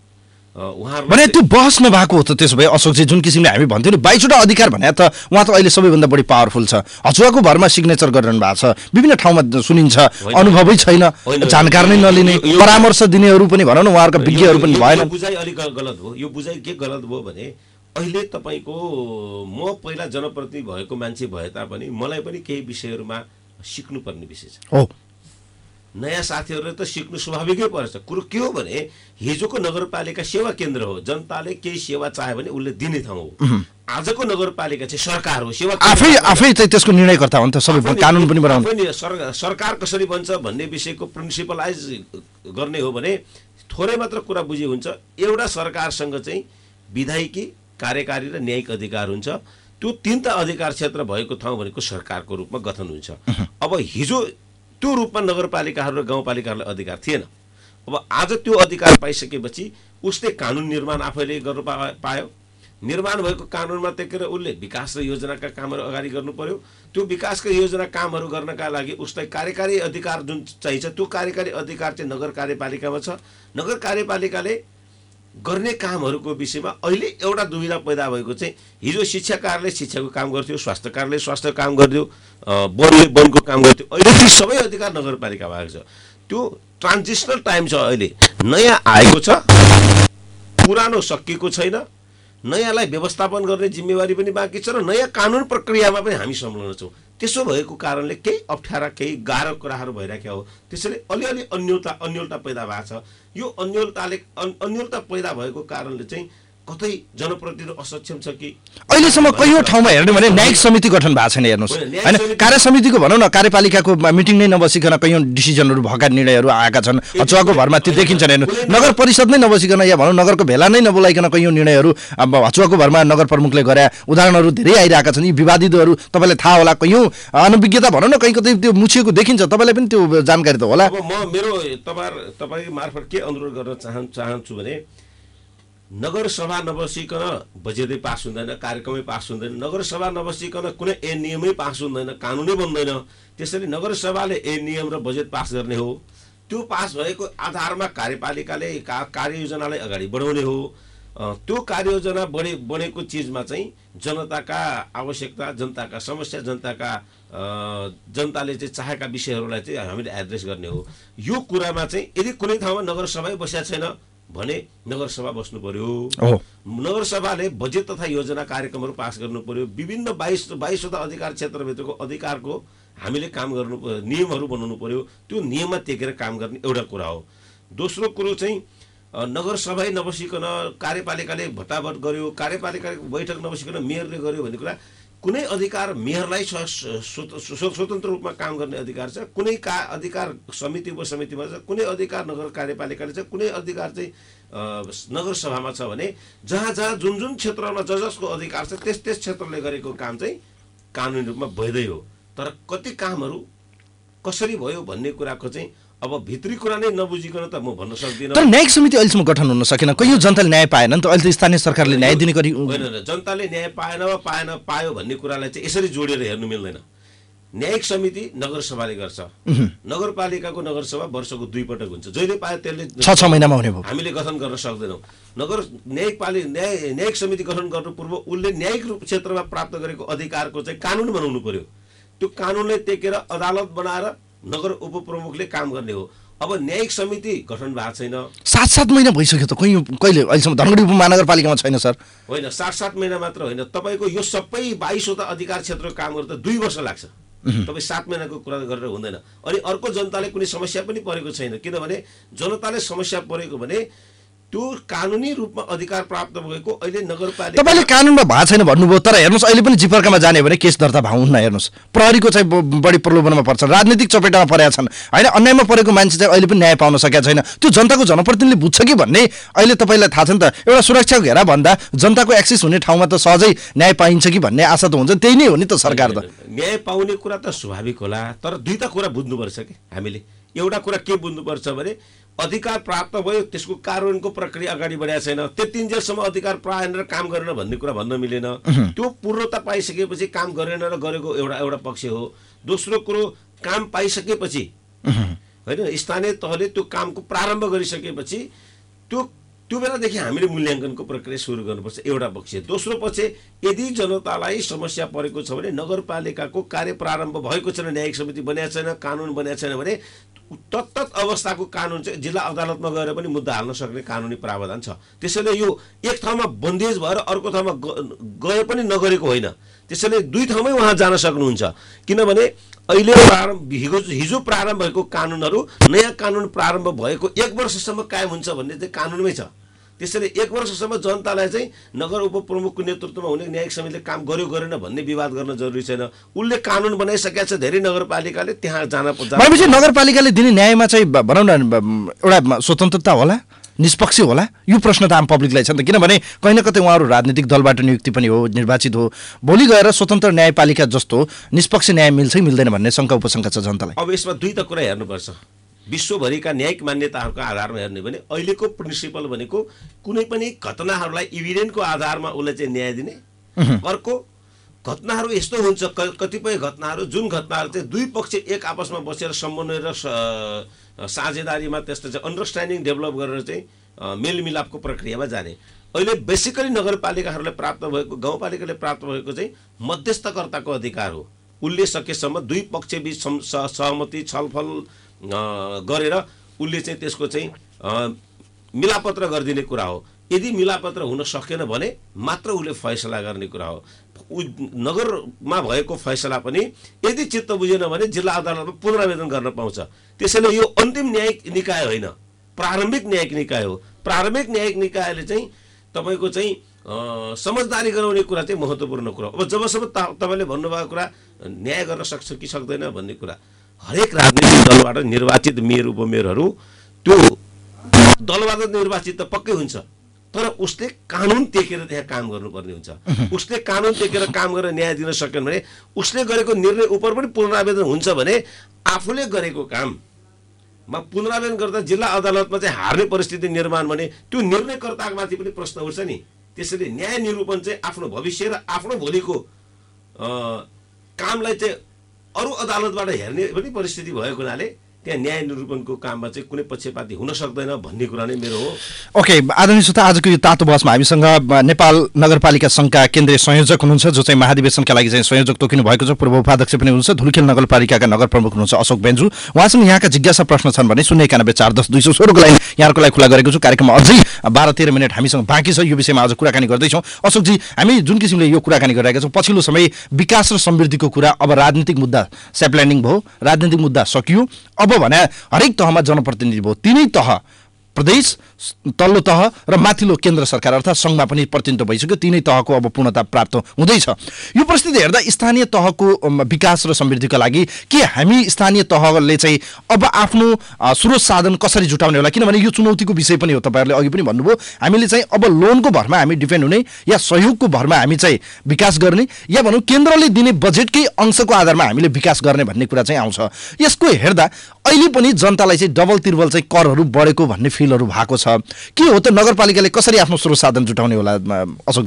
भने त्यो बहस नभएको हो त त्यसो भए अशोकजी, जुन किसिमले हामी भन्थ्यौँ नि 22वटा अधिकार भने त उहाँ त अहिले सबैभन्दा बढी पावरफुल छ, हचुवाको भरमा सिग्नेचर गरिरहनु भएको छ, विभिन्न ठाउँमा सुनिन्छ, अनुभवै छैन, जानकारी नै नलिने, परामर्श दिनेहरू पनि भनौँ न उहाँहरूका विज्ञहरू पनि भएन। बुझाइ अलिक गलत भयो। यो बुझाइ के गलत भयो भने अहिले तपाईँको म पहिला जनप्रतिनिधि भएको मान्छे भए तापनि मलाई पनि केही विषयहरूमा सिक्नुपर्ने विषय छ। हो, नयाँ साथीहरूले त सिक्नु स्वाभाविकै पर्छ। कुरो के हो भने हिजोको नगरपालिका सेवा केन्द्र हो, जनताले केही सेवा चाह्यो भने उसले दिने ठाउँ हो। आजको नगरपालिका चाहिँ सरकार हो, सेवा आफै चाहिँ त्यसको निर्णयकर्ता हो नि त, सबै कानुन पनि बनाउने। सरकार कसरी बन्छ भन्ने विषयको प्रिन्सिपलाइज गर्ने हो भने थोरै मात्र कुरा बुझे हुन्छ। एउटा सरकारसँग चाहिँ विधायिकी, कार्यकारी र न्यायिक अधिकार हुन्छ। त्यो तीनटा अधिकार क्षेत्र भएको ठाउँ भनेको सरकारको रूपमा गठन हुन्छ। अब हिजो त्यो रूपमा नगरपालिकाहरू र गाउँपालिकाहरूलाई अधिकार थिएन। अब आज त्यो अधिकार पाइसकेपछि उसले कानुन निर्माण आफैले गर्न पायो। निर्माण भएको कानुनमा टेकेर उसले विकास र योजनाका कामहरू अगाडि गर्नु पर्यो। त्यो विकासका योजना कामहरू गर्नका लागि उसलाई कार्यकारी अधिकार जुन चाहिन्छ त्यो कार्यकारी अधिकार चाहिँ नगर कार्यपालिकामा छ। नगर कार्यपालिकाले गर्ने कामहरूको विषयमा अहिले एउटा दुविधा पैदा भएको चाहिँ हिजो शिक्षा कार्यालय शिक्षाको काम गर्थ्यो, स्वास्थ्य कार्यालय स्वास्थ्यको काम गर्थ्यो, वनले वनको काम गर्थ्यो। अहिले ती सबै अधिकार नगरपालिका भएको छ। त्यो ट्रान्जिसनल टाइम छ, अहिले नयाँ आएको छ, पुरानो सकिएको छैन, नयाँलाई व्यवस्थापन गर्ने जिम्मेवारी पनि बाँकी छ र नयाँ कानुन प्रक्रियामा पनि हामी संलग्न छौँ। त्यसो भएको कारणले केही अप्ठ्यारा केही गाह्रो कुराहरू भइरहेका हो। त्यसैले अलिअलि अन्योलता पैदा भएको छ। यो अन्योलता पैदा भएको कारणले चाहिँ कतै जनप्रतिनिधि असक्षम छ कि अहिलेसम्म कयौँ ठाउँमा हेर्नु भने न्यायिक समिति गठन भएको छैन। हेर्नुहोस् होइन, कार्य समितिको भनौँ न कार्यपालिकाको मिटिङ नै नबसिकन कयौँ डिसिजनहरू भएका निर्णयहरू आएका छन्। हचुवाको भरमा त्यो देखिन्छन्। हेर्नु, नगर परिषद नै नबसिकन या भनौँ नगरको भेला नै नबोलाइकन कयौँ निर्णयहरू अब हचुवाको भरमा नगर प्रमुखले गरे उदाहरणहरू धेरै आइरहेका छन्। यी विवादितहरू तपाईँलाई थाहा होला, कयौँ अनभिज्ञता भनौँ न कहीँ कतै त्यो मुछिएको देखिन्छ। तपाईँलाई पनि त्यो जानकारी त होला। अब म मेरो तपाईँ मार्फत के अनुरोध गर्न चाहन्छु भने नगरसभा नबसिकन बजेटै पास हुँदैन, कार्यक्रमै पास हुँदैन, नगरसभा नबसिकन कुनै नियमै पास हुँदैन, कानुनै बन्दैन। त्यसैले नगरसभाले नियम र बजेट पास गर्ने हो। त्यो पास भएको आधारमा कार्यपालिकाले कार्ययोजनालाई अगाडि बढाउने हो। त्यो कार्ययोजना बनेको चिजमा चाहिँ जनताका आवश्यकता, जनताका समस्या, जनताले चाहिँ चाहेका विषयहरूलाई चाहिँ हामीले एड्रेस गर्ने हो। यो कुरामा चाहिँ यदि कुनै ठाउँमा नगरसभै बसेको छैन भने नगरसभा बस्नु पर्यो। नगरसभाले बजेट तथा योजना कार्यक्रमहरू पास गर्नु पर्यो। विभिन्न 22वटा अधिकार क्षेत्रभित्रको अधिकारको हामीले काम गर्नु पर्यो, नियमहरू बनाउनु पर्यो। त्यो नियममा टेकेर काम गर्ने एउटा कुरा हो। दोस्रो कुरो चाहिँ नगरसभै नबसिकन कार्यपालिकाले भट्टाभट गर्यो, कार्यपालिकाको बैठक नबसिकन मेयरले गर्यो भन्ने कुरा कुनै अधिकार मेयरलाई स्वतन्त्र रूपमा काम गर्ने अधिकार छ, कुनै अधिकार समिति उपसमितिमा छ, कुनै अधिकार नगर कार्यपालिकाले छ, कुनै अधिकार चाहिँ नगरसभामा छ भने जहाँ जुन क्षेत्रमा जसको अधिकार छ त्यस क्षेत्रले गरेको काम चाहिँ कानुनी रूपमा वैधै हो। तर कति कामहरू कसरी भयो भन्ने कुराको चाहिँ अब भित्री कुरा नै नबुझिकन त म भन्न सक्दिनँ। तर न्यायिक समिति अहिलेसम्म गठन हुन सकेन। कयौँ जनताले न्याय पाएन नि त। अहिले त स्थानीय सरकारले न्याय दिने गरी होइन, जनताले न्याय पाएन पायो भन्ने कुरालाई चाहिँ यसरी जोडेर हेर्नु मिल्दैन। न्यायिक समिति नगरसभाले गर्छ, नगरपालिकाको नगरसभा वर्षको 2 पटक हुन्छ। जहिले पाए त्यसले 6 महिनामा हुने भयो। हामीले गठन गर्न सक्दैनौँ। न्यायिक समिति गठन गर्नु पूर्व उसले न्यायिक क्षेत्रमा प्राप्त गरेको अधिकारको चाहिँ कानुन बनाउनु पर्यो। त्यो कानुनलाई टेकेर अदालत बनाएर नगर उपप्रमुखले काम गर्ने हो। अब न्यायिक समिति गठन भएको छैन। 7 महिना भइसक्यो त, कहिले अहिलेसम्म धनगढी उपमहानगरपालिकामा छैन सर। होइन, 7 महिना मात्र होइन, तपाईँको यो सबै 22वटा अधिकार क्षेत्रको काम गर्दा 2 वर्ष लाग्छ। तपाईँ 7 महिनाको कुरा गरेर हुँदैन। अनि अर्को जनताले कुनै समस्या पनि परेको छैन, किनभने जनताले समस्या परेको भने त्यो कानुनी रूपमा अधिकार प्राप्त भएको अहिले नगरपालिका। तपाईँले कानुनमा भएको छैन भन्नुभयो, तर हेर्नुहोस् अहिले पनि जिपर्कामा जाने भने केस दर्ता भाउन्न। हेर्नुहोस् प्रहरीको चाहिँ बढी प्रलोभनमा पर्छ, राजनीतिक चपेटामा परेका छन् होइन। अन्यायमा परेको मान्छे चाहिँ अहिले पनि न्याय पाउन सकेका छैन। त्यो जनताको जनप्रतिनिधिले बुझ्छ कि भन्ने अहिले तपाईँलाई थाहा छ नि त। एउटा सुरक्षाको घेरा भन्दा जनताको एक्सेस हुने ठाउँमा त सहजै न्याय पाइन्छ कि भन्ने आशा त हुन्छ। त्यही नै हो नि त सरकार त। न्याय पाउने कुरा त स्वाभाविक होला, तर दुईटा कुरा बुझ्नुपर्छ कि हामीले। एउटा कुरा के बुझ्नुपर्छ भने अधिकार प्राप्त भयो, त्यसको कार्यान्वयनको प्रक्रिया अगाडि बढाएको छैन, त्यतिन्जेलसम्म अधिकार पाएन र काम गरेन भन्ने कुरा भन्न मिलेन। त्यो पूर्णता पाइसकेपछि काम गरेन र गरेको एउटा पक्ष हो। दोस्रो कुरो, काम पाइसकेपछि होइन स्थानीय तहले त्यो कामको प्रारम्भ गरिसकेपछि त्यो बेलादेखि हामीले मूल्याङ्कनको प्रक्रिया सुरु गर्नुपर्छ, एउटा पक्ष। दोस्रो पक्ष, यदि जनतालाई समस्या परेको छ भने नगरपालिकाको कार्य प्रारम्भ भएको छैन, न्यायिक समिति बनिएको छैन, कानुन बनिएको छैन भने तत्त अवस्थाको कानुन चाहिँ जिल्ला अदालतमा गएर पनि मुद्दा हाल्न सक्ने कानुनी प्रावधान छ। त्यसैले यो एक ठाउँमा बन्देज भएर अर्को ठाउँमा गए पनि नगरेको होइन। त्यसैले 2 ठाउँमै उहाँ जान सक्नुहुन्छ, किनभने अहिले हिजो प्रारम्भ भएको कानुनहरू नयाँ कानुन प्रारम्भ भएको 1 वर्षसम्म कायम हुन्छ भन्ने चाहिँ कानुनमै छ। त्यसैले 1 वर्षसम्म जनतालाई चाहिँ नगर उपप्रमुखको नेतृत्वमा हुने न्यायिक समितिले काम गर्यो गरेन भन्ने विवाद गर्न जरुरी छैन। उसले कानुन बनाइसकेका छ, धेरै नगरपालिकाले त्यहाँ जान पर्छ। भनेपछि नगरपालिकाले दिने न्यायमा चाहिँ भनौँ न एउटा स्वतन्त्रता होला, निष्पक्ष होला, यो प्रश्न त आम पब्लिकलाई छ नि त। किनभने कहीँ न कतै उहाँहरू राजनीतिक दलबाट नियुक्ति पनि हो, निर्वाचित हो, भोलि गएर स्वतन्त्र न्यायपालिका जस्तो निष्पक्ष न्याय मिल्छ मिल्दैन भन्ने शङ्का उपशङ्का छ जनतालाई। अब यसमा 2टा कुरा हेर्नुपर्छ। विश्वभरिका न्यायिक मान्यताहरूको आधारमा हेर्ने भने अहिलेको प्रिन्सिपल भनेको कुनै पनि घटनाहरूलाई इभिडेन्टको आधारमा उसले चाहिँ न्याय दिने। अर्को घटनाहरू यस्तो हुन्छ, कतिपय घटनाहरू जुन घटनाहरू चाहिँ 2 पक्ष एक आपसमा बसेर समन्वय र साझेदारीमा त्यस्तो चाहिँ अन्डरस्ट्यान्डिङ डेभलप गरेर चाहिँ मेलमिलापको प्रक्रियामा जाने। अहिले बेसिकली नगरपालिकाहरूले प्राप्त भएको, गाउँपालिकाले प्राप्त भएको चाहिँ मध्यस्थकर्ताको अधिकार हो। उसले सकेसम्म 2 पक्षबीच सहमति छलफल गरेर उसले चाहिँ त्यसको चाहिँ मिलापत्र गरिदिने कुरा हो। यदि मिलापत्र हुन सकेन भने मात्र उसले फैसला गर्ने कुरा हो। नगरमा भएको फैसला पनि यदि चित्त बुझेन भने जिल्ला अदालतमा पुनरावेदन गर्न पाउँछ। त्यसैले यो अन्तिम न्यायिक निकाय होइन, प्रारम्भिक न्यायिक निकाय हो। प्रारम्भिक न्यायिक निकायले चाहिँ तपाईँको चाहिँ समझदारी गराउने कुरा चाहिँ महत्त्वपूर्ण कुरा हो। अब जबसम्म तपाईँले भन्नुभएको कुरा न्याय गर्न सक्छ कि सक्दैन भन्ने कुरा, हरेक राजनीतिक दलबाट निर्वाचित मेयर उपमेयरहरू त्यो दलबाट निर्वाचित त पक्कै हुन्छ, तर उसले कानुन टेकेर त्यहाँ काम गर्नुपर्ने हुन्छ। उसले कानुन टेकेर काम गरेर न्याय दिन सकेन भने उसले गरेको निर्णय उप पनि पुनरावेदन हुन्छ भने आफूले गरेको काममा पुनरावेदन गर्दा जिल्ला अदालतमा चाहिँ हार्ने परिस्थिति निर्माण भने त्यो निर्णयकर्तामाथि पनि प्रश्न उठ्छ नि। त्यसैले न्याय निरूपण चाहिँ आफ्नो भविष्य र आफ्नो भोलिको कामलाई चाहिँ अरू अदालतबाट हेर्ने पनि परिस्थिति भएको हुनाले त्यहाँ न्याय निरूपणको काममा चाहिँ कुनै पक्षपाती हुन सक्दैन भन्ने कुरा नै मेरो हो। ओके, आदरणीय श्रोता, आजको यो तातो बहसमा हामीसँग नेपाल नगरपालिका सङ्घका केन्द्रीय संयोजक हुनुहुन्छ, जो चाहिँ महाधिवेशनका लागि चाहिँ संयोजक तोकिनु भएको छ, पूर्व उपाध्यक्ष पनि हुनुहुन्छ, धुलिखेल नगरपालिकाका नगर प्रमुख हुनुहुन्छ अशोक बेन्जु। उहाँसँग यहाँका जिज्ञासा प्रश्न छन् भने 0914110 लाइन यहाँको लागि खुला गरेको छु। कार्यक्रममा अझै 12-13 मिनट हामीसँग बाँकी छ। यो विषयमा आज कुराकानी गर्दैछौँ। अशोकजी, हामी जुन किसिमले यो कुराकानी गरिरहेका छौँ, पछिल्लो समय विकास र समृद्धिको कुरा, अब राजनीतिक मुद्दा सेपल्यान्डिङ भयो, राजनीतिक मुद्दा सकियो, अब भने हरेक तहमा जनप्रतिनिधि भयो, 3 तह, प्रदेश, तल्लो तह र माथिल्लो केन्द्र सरकार अर्थात् सङ्घमा पनि प्रतिनिधित्व भइसक्यो। 3 तहको अब पूर्णता प्राप्त हुँदैछ। यो परिस्थिति हेर्दा स्थानीय तहको विकास र समृद्धिका लागि के हामी स्थानीय तहले चाहिँ अब आफ्नो स्रोत साधन कसरी जुटाउने होला? किनभने यो चुनौतीको विषय पनि हो, तपाईँहरूले अघि पनि भन्नुभयो। हामीले चाहिँ अब लोनको भरमा हामी डिपेन्ड हुने या सहयोगको भरमा हामी चाहिँ विकास गर्ने, या भनौँ केन्द्रले दिने बजेटकै अंशको आधारमा हामीले विकास गर्ने भन्ने कुरा चाहिँ आउँछ। यसको हेर्दा अहिले पनि जनतालाई चाहिँ डबल तिर्बल चाहिँ करहरू बढेको भन्ने फिलहरू भएको छ। के हो त नगरपालिकाले कसरी आफ्नो स्रोत साधन जुटाउने होला अशोकजी?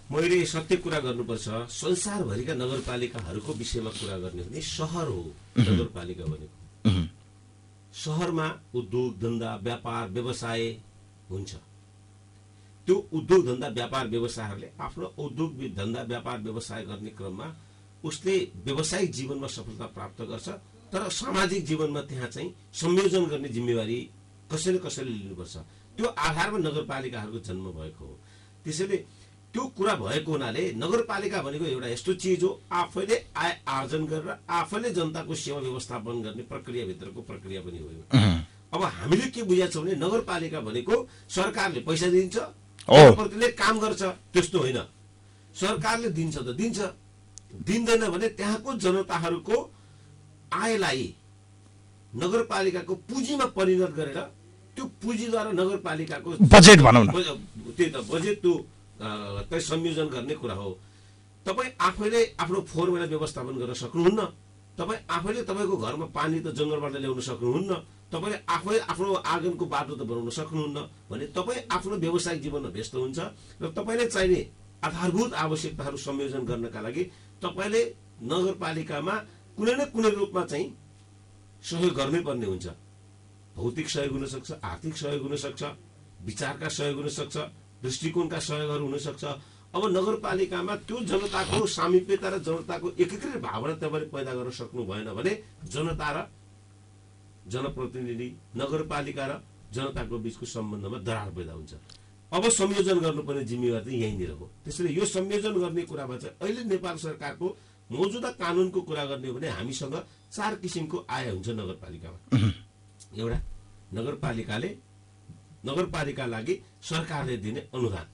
मैले सत्य कुरा गर्नुपर्छ। संसारभरिका नगरपालिकाहरूको विषयमा कुरा गर्ने भने सहर हो नगरपालिका भनेको। सहरमा उद्योग धन्दा व्यापार व्यवसाय हुन्छ। त्यो उद्योग धन्दा व्यापार व्यवसायहरूले आफ्नो उद्योग धन्दा व्यापार व्यवसाय गर्ने क्रममा उसले व्यावसायिक जीवनमा सफलता प्राप्त गर्छ, तर सामाजिक जीवनमा त्यहाँ चाहिँ संयोजन गर्ने जिम्मेवारी कसैले कसैले लिनुपर्छ। त्यो आधारमा नगरपालिकाहरूको जन्म भएको हो। त्यसैले त्यो कुरा भएको हुनाले नगरपालिका भनेको एउटा यस्तो चिज हो आफैले आय आर्जन गरेर आफैले जनताको सेवा व्यवस्थापन गर्ने प्रक्रियाभित्रको प्रक्रिया पनि हो। अब हामीले के बुझेका छौँ भने नगरपालिका भनेको सरकारले पैसा दिन्छ, जनप्रतिले काम गर्छ, त्यस्तो होइन। सरकारले दिन्छ त दिन्छ, दिँदैन भने त्यहाँको जनताहरूको आयलाई नगरपालिकाको पुँजीमा परिणत गरेर त्यो पुँजीद्वारा नगरपालिकाको बजेट भनौँ न, त्यही त बजेट त्यो संयोजन गर्ने कुरा हो। तपाईँ आफैले आफ्नो फोहोर मैला व्यवस्थापन गर्न सक्नुहुन्न, तपाईँ आफैले तपाईँको घरमा पानी त जङ्गलबाट ल्याउन सक्नुहुन्न, तपाईँले आफै आफ्नो आँगनको बाटो त बनाउन सक्नुहुन्न भने तपाईँ आफ्नो व्यावसायिक जीवनमा व्यस्त हुन्छ र तपाईँले चाहिने आधारभूत आवश्यकताहरू संयोजन गर्नका लागि तपाईँले नगरपालिकामा कुनै न कुनै रूपमा चाहिँ सहयोग गर्नै पर्ने हुन्छ। भौतिक सहयोग हुन सक्छ, आर्थिक सहयोग हुन सक्छ, विचारका सहयोग हुन सक्छ, दृष्टिकोणका सहयोगहरू हुन सक्छ। अब नगरपालिकामा त्यो जनताको सामिप्यता र जनताको एकीकृत भावना तपाईँले पैदा गर्न सक्नु भएन भने जनता र जनप्रतिनिधि, नगरपालिका र जनताको बीचको सम्बन्धमा दरार पैदा हुन्छ। अब संयोजन गर्नुपर्ने जिम्मेवारी चाहिँ यहीँनिर हो। त्यसैले यो संयोजन गर्ने कुरामा चाहिँ अहिले नेपाल सरकारको मौजुदा कानुनको कुरा गर्ने हो भने हामीसँग 4 किसिमको आय हुन्छ नगरपालिकामा। एउटा नगरपालिका लागि सरकारले दिने अनुदान,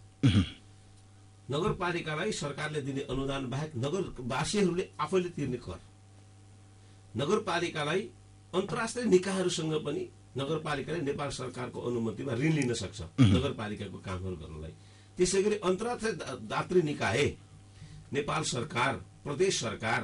नगरपालिकालाई सरकारले दिने अनुदान बाहेक नगरवासीहरूले आफैले तिर्ने कर, नगरपालिकालाई अन्तर्राष्ट्रिय निकायहरूसँग पनि नगरपालिकाले नेपाल सरकारको अनुमतिमा ऋण लिन सक्छ नगरपालिकाको कामहरू गर्नलाई। त्यसै गरी अन्तर्राष्ट्रिय दात्री निकाय, नेपाल सरकार, प्रदेश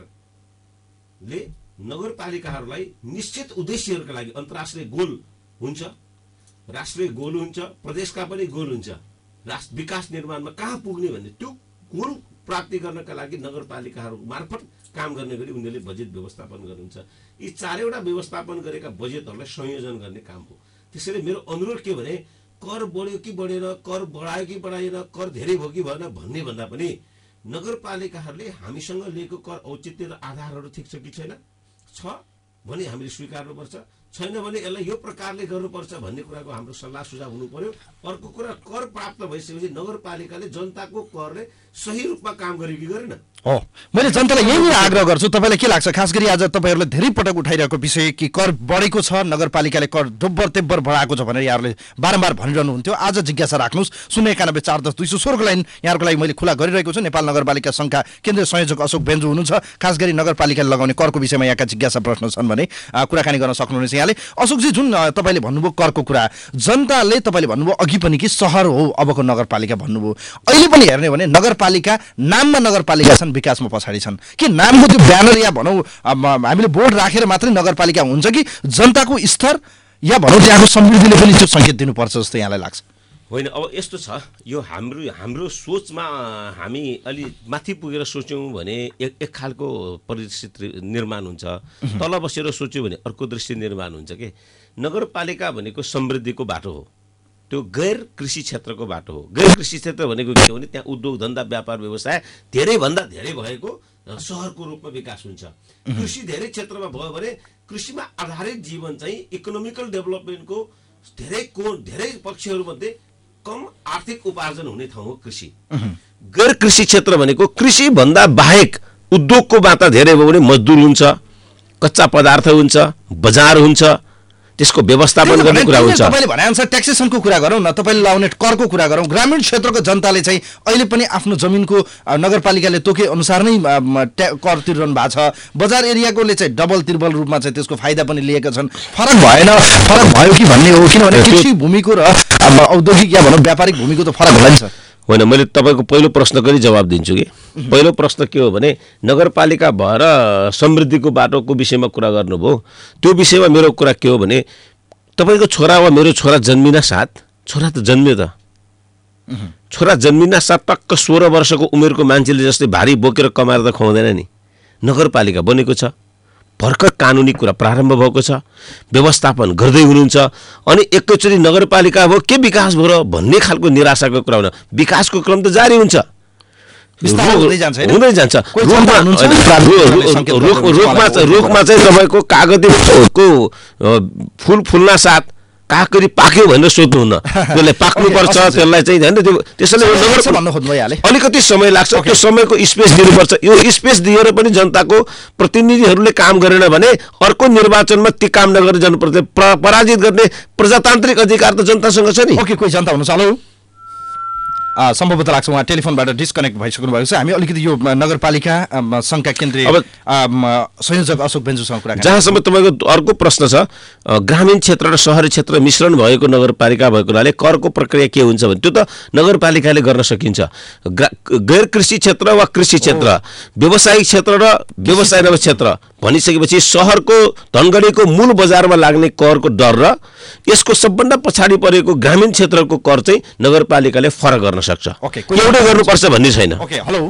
सरकारले नगरपालिकाहरूलाई निश्चित उद्देश्यहरूका लागि अन्तर्राष्ट्रिय गोल हुन्छ, राष्ट्रिय गोल हुन्छ, प्रदेशका पनि गोल हुन्छ, राष्ट्र विकास निर्माणमा कहाँ पुग्ने भन्ने त्यो गोल प्राप्ति गर्नका लागि नगरपालिकाहरू मार्फत काम गर्ने गरी उनीहरूले बजेट व्यवस्थापन गर्नुहुन्छ। यी 4वटा व्यवस्थापन गरेका बजेटहरूलाई संयोजन गर्ने काम हो। त्यसैले मेरो अनुरोध के भने कर बढ्यो कि बढेन, कर बढायो कि बढाएन, कर धेरै भयो कि भएन भन्ने भन्दा पनि नगरपालिकाहरूले हामीसँग लिएको कर औचित्य र आधारहरू ठिक छ कि छैन, छ भने हामीले स्वीकार्नुपर्छ, छैन भने यसलाई यो प्रकारले गर्नुपर्छ भन्ने कुराको हाम्रो सल्लाह सुझाव हुनु पर्यो। अर्को कुरा, कर प्राप्त भइसकेपछि नगरपालिकाले जनताको करले सही रूपमा काम गर्यो कि गरेन हो। मैले जनतालाई यही आग्रह गर्छु, तपाईँलाई के लाग्छ, खास गरी आज तपाईँहरूले धेरै पटक उठाइरहेको विषय कि कर बढेको छ, नगरपालिकाले कर डुब्बर तेब्बर बढाएको छ भनेर यहाँहरूले बारम्बार भनिरहनु हुन्थ्यो। आज जिज्ञासा राख्नुहोस्, 0914010 लाइन यहाँहरूको लागि मैले खुला गरिरहेको छु। नेपाल नगरपालिका सङ्घका केन्द्रीय संयोजक अशोक बेन्जु हुनुहुन्छ। खास गरी नगरपालिकाले लगाउने करको विषयमा यहाँका जिज्ञासा प्रश्न छन् भने कुराकानी गर्न सक्नुहुनेछ यहाँले। अशोकजी, जुन तपाईँले भन्नुभयो करको कुरा, जनताले तपाईँले भन्नुभयो अघि पनि कि सहर हो अबको नगरपालिका भन्नुभयो, अहिले पनि हेर्ने हो भने नगरपालिका नाममा नगरपालिका छन्, विकासमा पछाडि छन्। के नामको त्यो ब्यानर या भनौँ हामीले बोर्ड राखेर मात्रै नगरपालिका हुन्छ कि जनताको स्तर या भनौँ त्यहाँको समृद्धिले पनि त्यो सङ्केत दिनुपर्छ जस्तो यहाँलाई लाग्छ? होइन, अब यस्तो छ, यो हाम्रो सोचमा हामी अलि माथि पुगेर सोच्यौँ भने एक खालको परिस्थिति निर्माण हुन्छ, तल बसेर सोच्यौँ भने अर्को दृश्य निर्माण हुन्छ। कि नगरपालिका भनेको समृद्धिको बाटो हो, त्यो गैर कृषि क्षेत्रको बाटो हो। गैर कृषि क्षेत्र भनेको के हो भने त्यहाँ उद्योग धन्दा व्यापार व्यवसाय धेरैभन्दा धेरै भएको सहरको रूपमा विकास हुन्छ। कृषि धेरै क्षेत्रमा भयो भने कृषिमा आधारित जीवन चाहिँ इकोनोमिकल डेभलपमेन्टको धेरै पक्षहरूमध्ये कम आर्थिक उपार्जन हुने ठाउँ हो कृषि। गैर कृषि क्षेत्र भनेको कृषि भन्दा बाहेक उद्योगको मात्रा धेरै भयो भने मजदुर हुन्छ, कच्चा पदार्थ हुन्छ, बजार हुन्छ, त्यसको व्यवस्थापन गर्ने कुरा हुन्छ। तपाईँले भनेअनुसार ट्याक्सेसनको कुरा गरौँ न, तपाईँले लगाउने करको कुरा गरौँ, ग्रामीण क्षेत्रको जनताले चाहिँ अहिले पनि आफ्नो जमिनको नगरपालिकाले तोके अनुसार नै कर तिरिरहनु भएको छ। बजार एरियाकोले चाहिँ डबल त्रिबल रूपमा चाहिँ त्यसको फाइदा पनि लिएका छन्। फरक भयो कि भन्ने हो, किनभने कृषि भूमिको र औद्योगिक या भनौँ व्यापारिक भूमिको त फरक होला नि सर। होइन, मैले तपाईँको पहिलो प्रश्नको नि जवाब दिन्छु कि पहिलो प्रश्न के हो भने नगरपालिका भएर समृद्धिको बाटोको विषयमा कुरा गर्नुभयो। त्यो विषयमा मेरो कुरा के हो भने तपाईँको छोरा वा मेरो छोरा जन्मिन साथ, छोरा त जन्मियो त, छोरा जन्मिना साथ टक्क 16 वर्षको उमेरको मान्छेले जस्तै भारी बोकेर कमाएर त खुवाउँदैन नि। नगरपालिका बनेको छ, भर्खर कानुनी कुरा प्रारम्भ भएको छ, व्यवस्थापन गर्दै हुनुहुन्छ, अनि एकैचोटि नगरपालिका भयो के विकास भयो भन्ने खालको निराशाको कुरा हुन, विकासको क्रम त जारी हुन्छ, हुँदै जान्छ। रुखमा चाहिँ तपाईँको कागती फुल फुल्न साथ काकरी पाक्यो भनेर सोध्नुहुन्न, त्यसलाई पाक्नुपर्छ, त्यसलाई चाहिँ होइन त्यसैले अलिकति समय लाग्छ, त्यो समयको स्पेस दिनुपर्छ। यो स्पेस दिएर पनि जनताको प्रतिनिधिहरूले काम गरेन भने अर्को निर्वाचनमा ती काम नगरेर जनप्रति पराजित गर्ने प्रजातान्त्रिक अधिकार त जनतासँग छ नि। ओके, कोही जनता हुनुहुन्छ? हेलो, सम्भवतः लाग्छ उहाँ टेलिफोनबाट डिस्कनेक्ट भइसक्नु भएको छ। हामी अलिकति यो नगरपालिका सङ्घका केन्द्रीय संयोजक अशोक बेन्जुसँग कुरा जहाँसम्म तपाईँको अर्को प्रश्न छ, ग्रामीण क्षेत्र र सहरी क्षेत्र मिश्रण भएको नगरपालिका भएको हुनाले करको प्रक्रिया के हुन्छ भने त्यो त नगरपालिकाले गर्न सकिन्छ। गैर कृषि क्षेत्र वा कृषि क्षेत्र, व्यावसायिक क्षेत्र र व्यवसाय नभए क्षेत्र भनिसकेपछि सहरको धनगढीको मूल बजारमा लाग्ने करको डर र यसको सबभन्दा पछाडि परेको ग्रामीण क्षेत्रको कर चाहिँ नगरपालिकाले फरक गर्न सक्छ। एउटै गर्नुपर्छ भन्ने छैन। हेलो,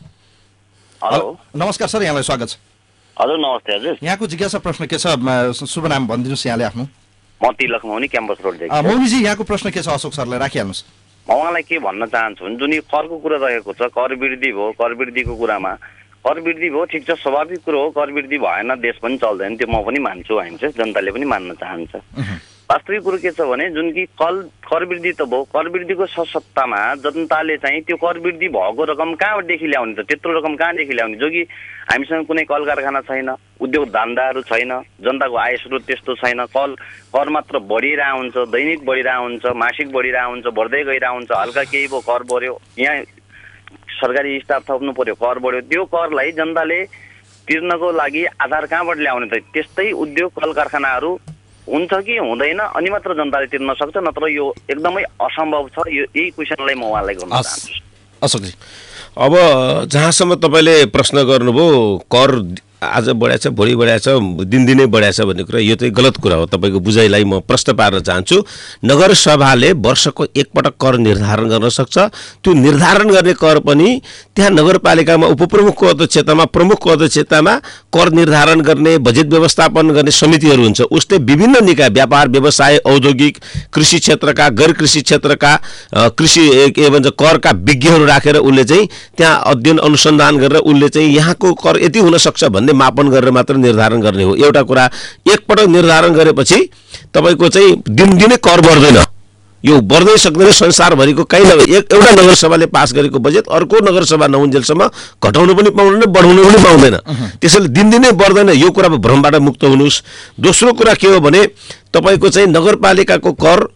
नमस्कार सर, यहाँलाई स्वागत छ। हजुर नमस्ते हजुर। यहाँको जिज्ञासा प्रश्न के छ? शुभ नाम भनिदिनुहोस् यहाँले आफ्नो। म तिलक मौनी, क्याम्पस रोडदेखि। मौनीजी, यहाँको प्रश्न के छ? अशोक सरलाई राखिहाल्नुहोस्। म उहाँलाई के भन्न चाहन्छु भने जुन करको कुरा रहेको छ, कर वृद्धि भयो, कर वृद्धिको कुरामा कर वृद्धि भयो ठिक छ, स्वाभाविक कुरो हो, कर वृद्धि भएन देश पनि चल्दैन, त्यो म पनि मान्छु, हामी चाहिँ जनताले पनि मान्न चाहन्छ। वास्तविक कुरो के छ भने जुन कि कर वृद्धि त भयो, कर वृद्धिको सत्तामा जनताले चाहिँ त्यो कर वृद्धि भएको रकम कहाँदेखि ल्याउने त? त्यत्रो रकम कहाँदेखि ल्याउने जो कि हामीसँग कुनै कल कारखाना छैन, उद्योग धन्दाहरू छैन, जनताको आय स्रोत त्यस्तो छैन, कर मात्र बढिरहेको हुन्छ, दैनिक बढिरहेको हुन्छ, मासिक बढिरहेको हुन्छ, बढ्दै गइरहेको हुन्छ, हल्का केही भयो कर बढ्यो, यहाँ सरकारी स्टाफ थप्नु पर्यो कर बढ्यो, त्यो करलाई जनताले तिर्नको लागि आधार कहाँबाट ल्याउने त? त्यस्तै उद्योग कल कारखानाहरू हुन्छ कि हुँदैन अनि मात्र जनताले तिर्न सक्छ, नत्र यो एकदमै असम्भव छ। यही क्वेसनलाई म उहाँलाई गर्न चाहन्छु। अशोकजी, अब जहाँसम्म तपाईँले प्रश्न गर्नुभयो कर आज बढाएको छ, भोलि बढाएको छ, दिनदिनै बढाएको छ भन्ने कुरा, यो चाहिँ गलत कुरा हो। तपाईँको बुझाइलाई म प्रश्न पार्न चाहन्छु। नगरसभाले वर्षको एकपटक कर निर्धारण गर्न सक्छ। त्यो निर्धारण गर्ने कर पनि त्यहाँ नगरपालिकामा उपप्रमुखको अध्यक्षतामा, प्रमुखको अध्यक्षतामा कर निर्धारण गर्ने, बजेट व्यवस्थापन गर्ने समितिहरू हुन्छ। उसले विभिन्न निकाय, व्यापार व्यवसाय, औद्योगिक, कृषि क्षेत्रका, गैर कृषि क्षेत्रका, कृषि के भन्छ करका विज्ञहरू राखेर उसले चाहिँ त्यहाँ अध्ययन अनुसन्धान गरेर उसले चाहिँ यहाँको कर यति हुन सक्छ भन्ने मापन गरेर मात्र निर्धारण गर्ने हो। एउटा कुरा, एकपटक निर्धारण गरेपछि तपाईँको चाहिँ दिनदिनै कर बढ्दैन, यो बढ्दै सक्दैन। संसारभरिको कहीँ एउटा नगरसभाले पास गरेको बजेट अर्को नगरसभा नहुन्जेलसम्म घटाउनु पनि पाउँदैन, बढाउनु पनि पाउँदैन। त्यसैले दिनदिनै बढ्दैन, यो कुरा भ्रमबाट मुक्त हुनुहोस्। दोस्रो कुरा के हो भने तपाईँको चाहिँ नगरपालिकाको कर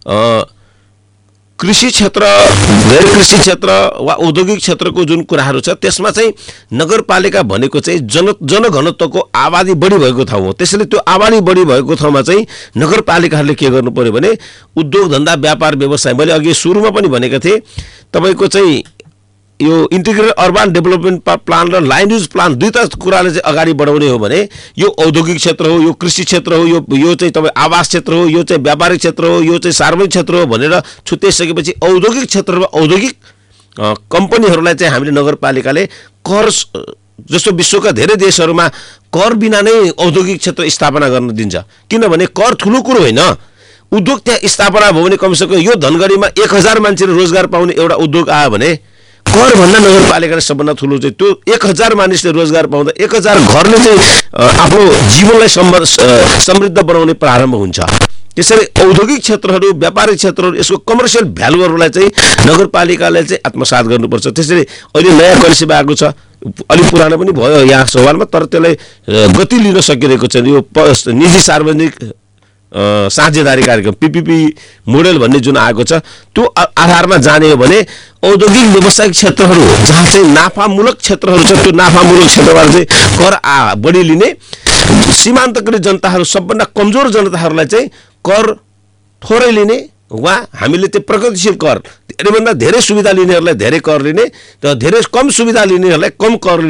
कृषि क्षेत्र, गैर कृषि क्षेत्र वा औद्योगिक क्षेत्रको जुन कुराहरू छ त्यसमा चाहिँ नगरपालिका भनेको चाहिँ जनघनत्वको आबादी बढी भएको ठाउँ हो। त्यसैले त्यो आबादी बढी भएको ठाउँमा चाहिँ नगरपालिकाहरूले के गर्नु पर्यो भने उद्योग धन्दा, व्यापार व्यवसाय, मैले अघि सुरुमा पनि भनेको थिएँ तपाईँको चाहिँ यो इन्टिग्रेटेड अर्बन डेभलपमेन्ट प्लान र ल्यान्ड युज प्लान दुईटा कुराले चाहिँ अगाडि बढाउने हो भने यो औद्योगिक क्षेत्र हो, यो कृषि क्षेत्र हो, यो चाहिँ तपाईँ आवास क्षेत्र हो, यो चाहिँ व्यापारिक क्षेत्र हो, यो चाहिँ सार्वजनिक क्षेत्र हो भनेर छुट्याइसकेपछि औद्योगिक क्षेत्रमा औद्योगिक कम्पनीहरूलाई चाहिँ हामीले नगरपालिकाले कर, जस्तो विश्वका धेरै देशहरूमा कर बिना नै औद्योगिक क्षेत्र स्थापना गर्न दिन्छ। किनभने कर ठुलो कुरो होइन, उद्योग त्यहाँ स्थापना भयो भने कमसेकम यो धनगढीमा 1000 मान्छेले रोजगार पाउने एउटा उद्योग आयो भने कर भन्दा नगरपालिकाले सबभन्दा ठुलो चाहिँ त्यो 1000 मानिसले रोजगार पाउँदा 1000 घरले चाहिँ आफ्नो जीवनलाई समृद्ध बनाउने प्रारम्भ हुन्छ। त्यसैले औद्योगिक क्षेत्रहरू, व्यापारिक क्षेत्रहरू, यसको कमर्सियल भ्यालुहरूलाई चाहिँ नगरपालिकाले चाहिँ आत्मसात गर्नुपर्छ। त्यसैले अहिले नयाँ करेन्सी आएको छ, अलिक पुरानो पनि भयो यहाँ सवालमा, तर त्यसलाई गति लिन सकिरहेको छ। यो निजी सार्वजनिक साझेदारी कार्यक्रम पीपीपी मोडेल भन्ने जुन आएको छ त्यो आधारमा जाने हो भने औद्योगिक व्यावसायिक क्षेत्रहरू जहाँ चाहिँ नाफामूलक क्षेत्रहरू छ त्यो नाफामूलक क्षेत्रबाट चाहिँ कर बढी लिने, सीमान्तकृत जनताहरू, सबभन्दा कमजोर जनताहरूलाई चाहिँ कर थोरै लिने वा हामीले त्यो प्रगतिशील कर, धेरैभन्दा धेरै सुविधा लिनेहरूलाई धेरै कर लिने र धेरै कम सुविधा लिनेहरूलाई कम कर लिने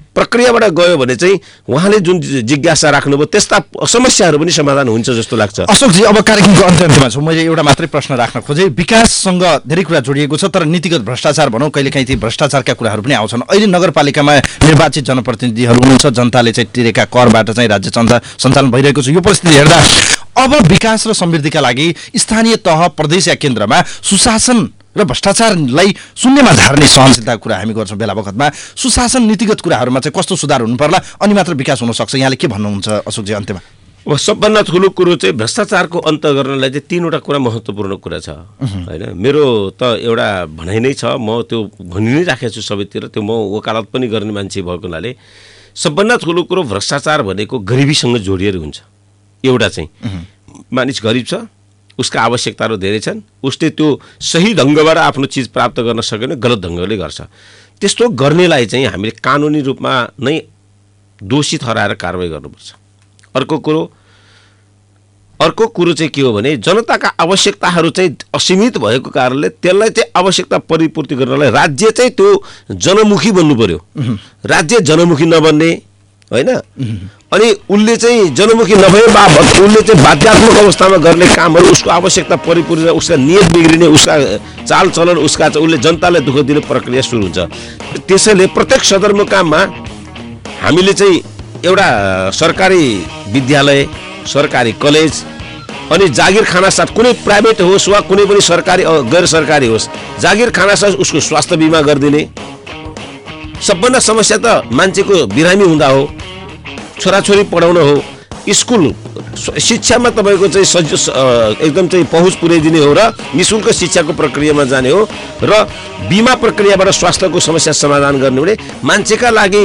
प्रक्रियाबाट गयो भने चाहिँ उहाँले जुन जिज्ञासा राख्नुभयो त्यस्ता समस्याहरू पनि समाधान हुन्छ जस्तो लाग्छ। अशोकजी, अब कार्यक्रमको अन्त्यमा छु। मैले एउटा मात्रै प्रश्न राख्न खोजेँ। विकाससँग धेरै कुरा जोडिएको छ, तर नीतिगत भ्रष्टाचार भनौँ, कहिलेकाहीँ ती भ्रष्टाचारका कुराहरू पनि आउँछन्। अहिले नगरपालिकामा निर्वाचित जनप्रतिनिधिहरू हुनुहुन्छ, जनताले चाहिँ तिरेका करबाट चाहिँ राज्य सञ्चालन भइरहेको छ। यो परिस्थिति हेर्दा अब विकास र समृद्धिका लागि स्थानीय तह, प्रदेश या केन्द्रमा सुशासन र भ्रष्टाचारलाई शून्यमा झार्ने सहनशीलताको कुरा हामी गर्छौँ बेला बखतमा। सुशासन नीतिगत कुराहरूमा चाहिँ कस्तो सुधार हुनु पर्ला अनि मात्र विकास हुन सक्छ? यहाँले के भन्नुहुन्छ अशोकजी अन्त्यमा? अब सबभन्दा ठुलो कुरो चाहिँ भ्रष्टाचारको अन्त गर्नलाई चाहिँ 3वटा कुरा महत्त्वपूर्ण कुरा छ होइन। मेरो त एउटा भनाइ नै छ, म त्यो भनि नै राखेको छु सबैतिर, त्यो म वकालत पनि गर्ने मान्छे भएको हुनाले सबभन्दा ठुलो कुरो भ्रष्टाचार भनेको गरिबीसँग जोडिएर हुन्छ। एउटा चाहिँ मानिस गरिब छ, उसका आवश्यकताहरू धेरै छन्, उसले त्यो सही ढङ्गबाट आफ्नो चिज प्राप्त गर्न सकेन, गलत ढङ्गले गर्छ। त्यस्तो गर्नेलाई चाहिँ हामीले कानुनी रूपमा नै दोषी ठहराएर कारवाही गर्नुपर्छ। अर्को कुरो चाहिँ के हो भने जनताका आवश्यकताहरू चाहिँ असीमित भएको कारणले त्यसलाई चाहिँ आवश्यकता परिपूर्ति गर्नलाई राज्य चाहिँ त्यो जनमुखी बन्नु पर्यो। राज्य जनमुखी नबन्ने होइन, अनि उसले चाहिँ जनमुखी नभए बापत उसले चाहिँ बाध्यात्मक अवस्थामा गर्ने कामहरू, उसको आवश्यकता परिपूर्ति, उसका नियत बिग्रिने, उसका चालचलन, उसका उसले जनतालाई दुःख दिने प्रक्रिया सुरु हुन्छ। त्यसैले प्रत्येक सदरमुकाममा हामीले चाहिँ एउटा सरकारी विद्यालय, सरकारी कलेज अनि जागिर खाना साथ कुनै प्राइभेट होस् वा कुनै पनि सरकारी गैर सरकारी होस्, जागिर खाना साथ उसको स्वास्थ्य बिमा गरिदिने। सबभन्दा समस्या त मान्छेको बिरामी हुँदा हो, छोराछोरी पढाउन हो, स्कुल शिक्षामा तपाईँको चाहिँ एकदम चाहिँ पहुँच पुर्याइदिने हो र निःशुल्क शिक्षाको प्रक्रियामा जाने हो र बिमा प्रक्रियाबाट स्वास्थ्यको समस्या समाधान गर्ने भने मान्छेका लागि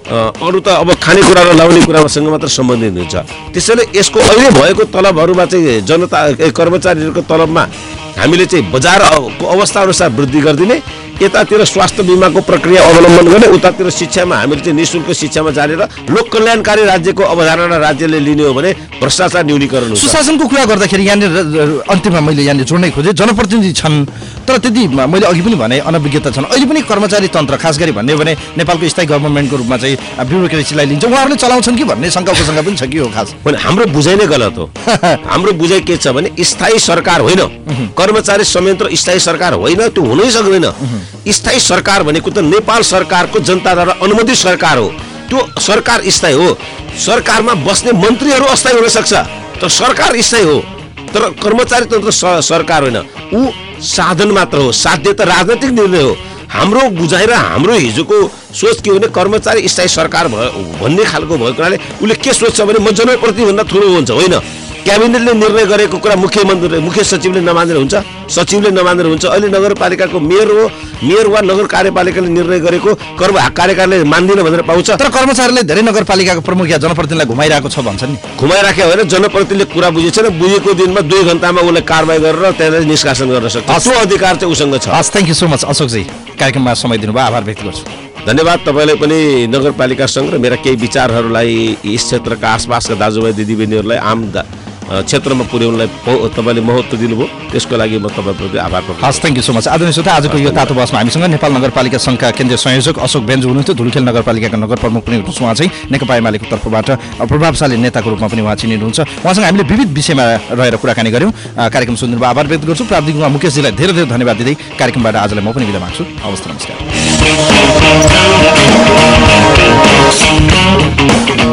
अरू त अब खानेकुरा र लाउने कुरासँग मात्र सम्बन्धित हुन्छ। त्यसैले यसको अहिले भएको तलबहरूमा चाहिँ जनता कर्मचारीहरूको तलबमा हामीले चाहिँ बजारको अवस्था अनुसार वृद्धि गरिदिने, यतातिर स्वास्थ्य बिमाको प्रक्रिया अवलम्बन गर्ने, उतातिर शिक्षामा हामीले चाहिँ निःशुल्क शिक्षामा जानेर लोक कल्याणकारी राज्यको अवधारणा राज्यले लिने हो भने भ्रष्टाचार न्यूनीकरण हुन्छ। सुशासनको कुरा गर्दाखेरि यहाँनिर अन्तिममा मैले यहाँनिर जोड्नै खोजेँ, जनप्रतिनिधि छन् तर त्यति मैले अघि पनि भने अनभिज्ञता छन्। अहिले पनि कर्मचारी तन्त्र, खास गरी भन्ने हो भने नेपालको स्थायी गभर्मेन्टको रूपमा चाहिँ ब्युरोक्रेसीलाई लिन्छ, उहाँहरूले चलाउँछन् कि भन्ने शङ्का उपशङ्का पनि छ कि हो? खास हाम्रो बुझाइ नै गलत हो। हाम्रो बुझाइ के छ भने स्थायी सरकार होइन, कर्मचारी संयन्त्र स्थायी सरकार होइन, त्यो हुनै सक्दैन। स्थायी सरकार भनेको त नेपाल सरकारको जनताद्वारा अनुमोदित सरकार हो, त्यो सरकार स्थायी हो। सरकारमा बस्ने मन्त्रीहरू अस्थायी हुन सक्छ, तर सरकार स्थायी हो। तर कर्मचारी तन्त्र सरकार होइन, ऊ साधन मात्र हो, साध्य त राजनैतिक निर्णय हो। हाम्रो बुझाइ र हाम्रो हिजोको सोच के हो भने कर्मचारी स्थायी सरकार भन्ने खालको भएको हुनाले उसले के सोच्छ भने म जनप्रतिनिधिभन्दा ठुलो हुन्छ, होइन। क्याबिनेटले निर्णय गरेको कुरा मुख्य सचिवले नमानेर हुन्छ, सचिवले नमानेर हुन्छ। अहिले नगरपालिकाको मेयर हो, मेयर वा नगर कार्यपालिकाले निर्णय गरेको कार्यकालले मान्दिन भनेर पाउँछ। तर कर्मचारीले धेरै नगरपालिकाको प्रमुख या जनप्रतिनिधिलाई घुमाइरहेको छ भन्छन् नि। घुमाइराखे होइन, जनप्रतिनिधिले कुरा बुझेछ र बुझेको दिनमा 2 घण्टामा उसलाई कारबाही गरेर त्यसलाई निष्कासन गर्न सक्छ, त्यो अधिकार चाहिँ उसँग छ। हस्, थ्याङ्क यू सो मच अशोकजी, कार्यक्रममा समय दिनुभयो, आभार व्यक्त गर्छु। धन्यवाद। तपाईँलाई पनि नगरपालिकासँग र मेरा केही विचारहरूलाई यस क्षेत्रका आसपासका दाजुभाइ दिदीबहिनीहरूलाई आम क्षेत्रमा पुर्याउनलाई तपाईँले महत्त्व दिनुभयो, त्यसको लागि म तपाईँप्रति आभार प्रकट गर्छु। हस्, थ्याङ्क यू सो मच। आदरणीय श्रोता, आजको यो तातो बहसमा हामीसँग नेपाल नगरपालिका सङ्घका केन्द्रीय संयोजक अशोक बेन्जु हुनुहुन्थ्यो। धुलिखेल नगरपालिकाका नगर प्रमुख पनि हुनुहुन्छ। उहाँ चाहिँ नेकपा एमालेको तर्फबाट प्रभावशाली नेताको रूपमा पनि उहाँ चिनिनुहुन्छ। उहाँसँग हामीले विविध विषयमा रहेर कुराकानी गऱ्यौँ। कार्यक्रम सुनिदिनु आभार व्यक्त गर्छु। प्राविधिक मुकेशजीलाई धेरै धेरै धन्यवाद दिँदै कार्यक्रमबाट आजलाई म पनि बिदा माग्छु। हवस्, नमस्कार।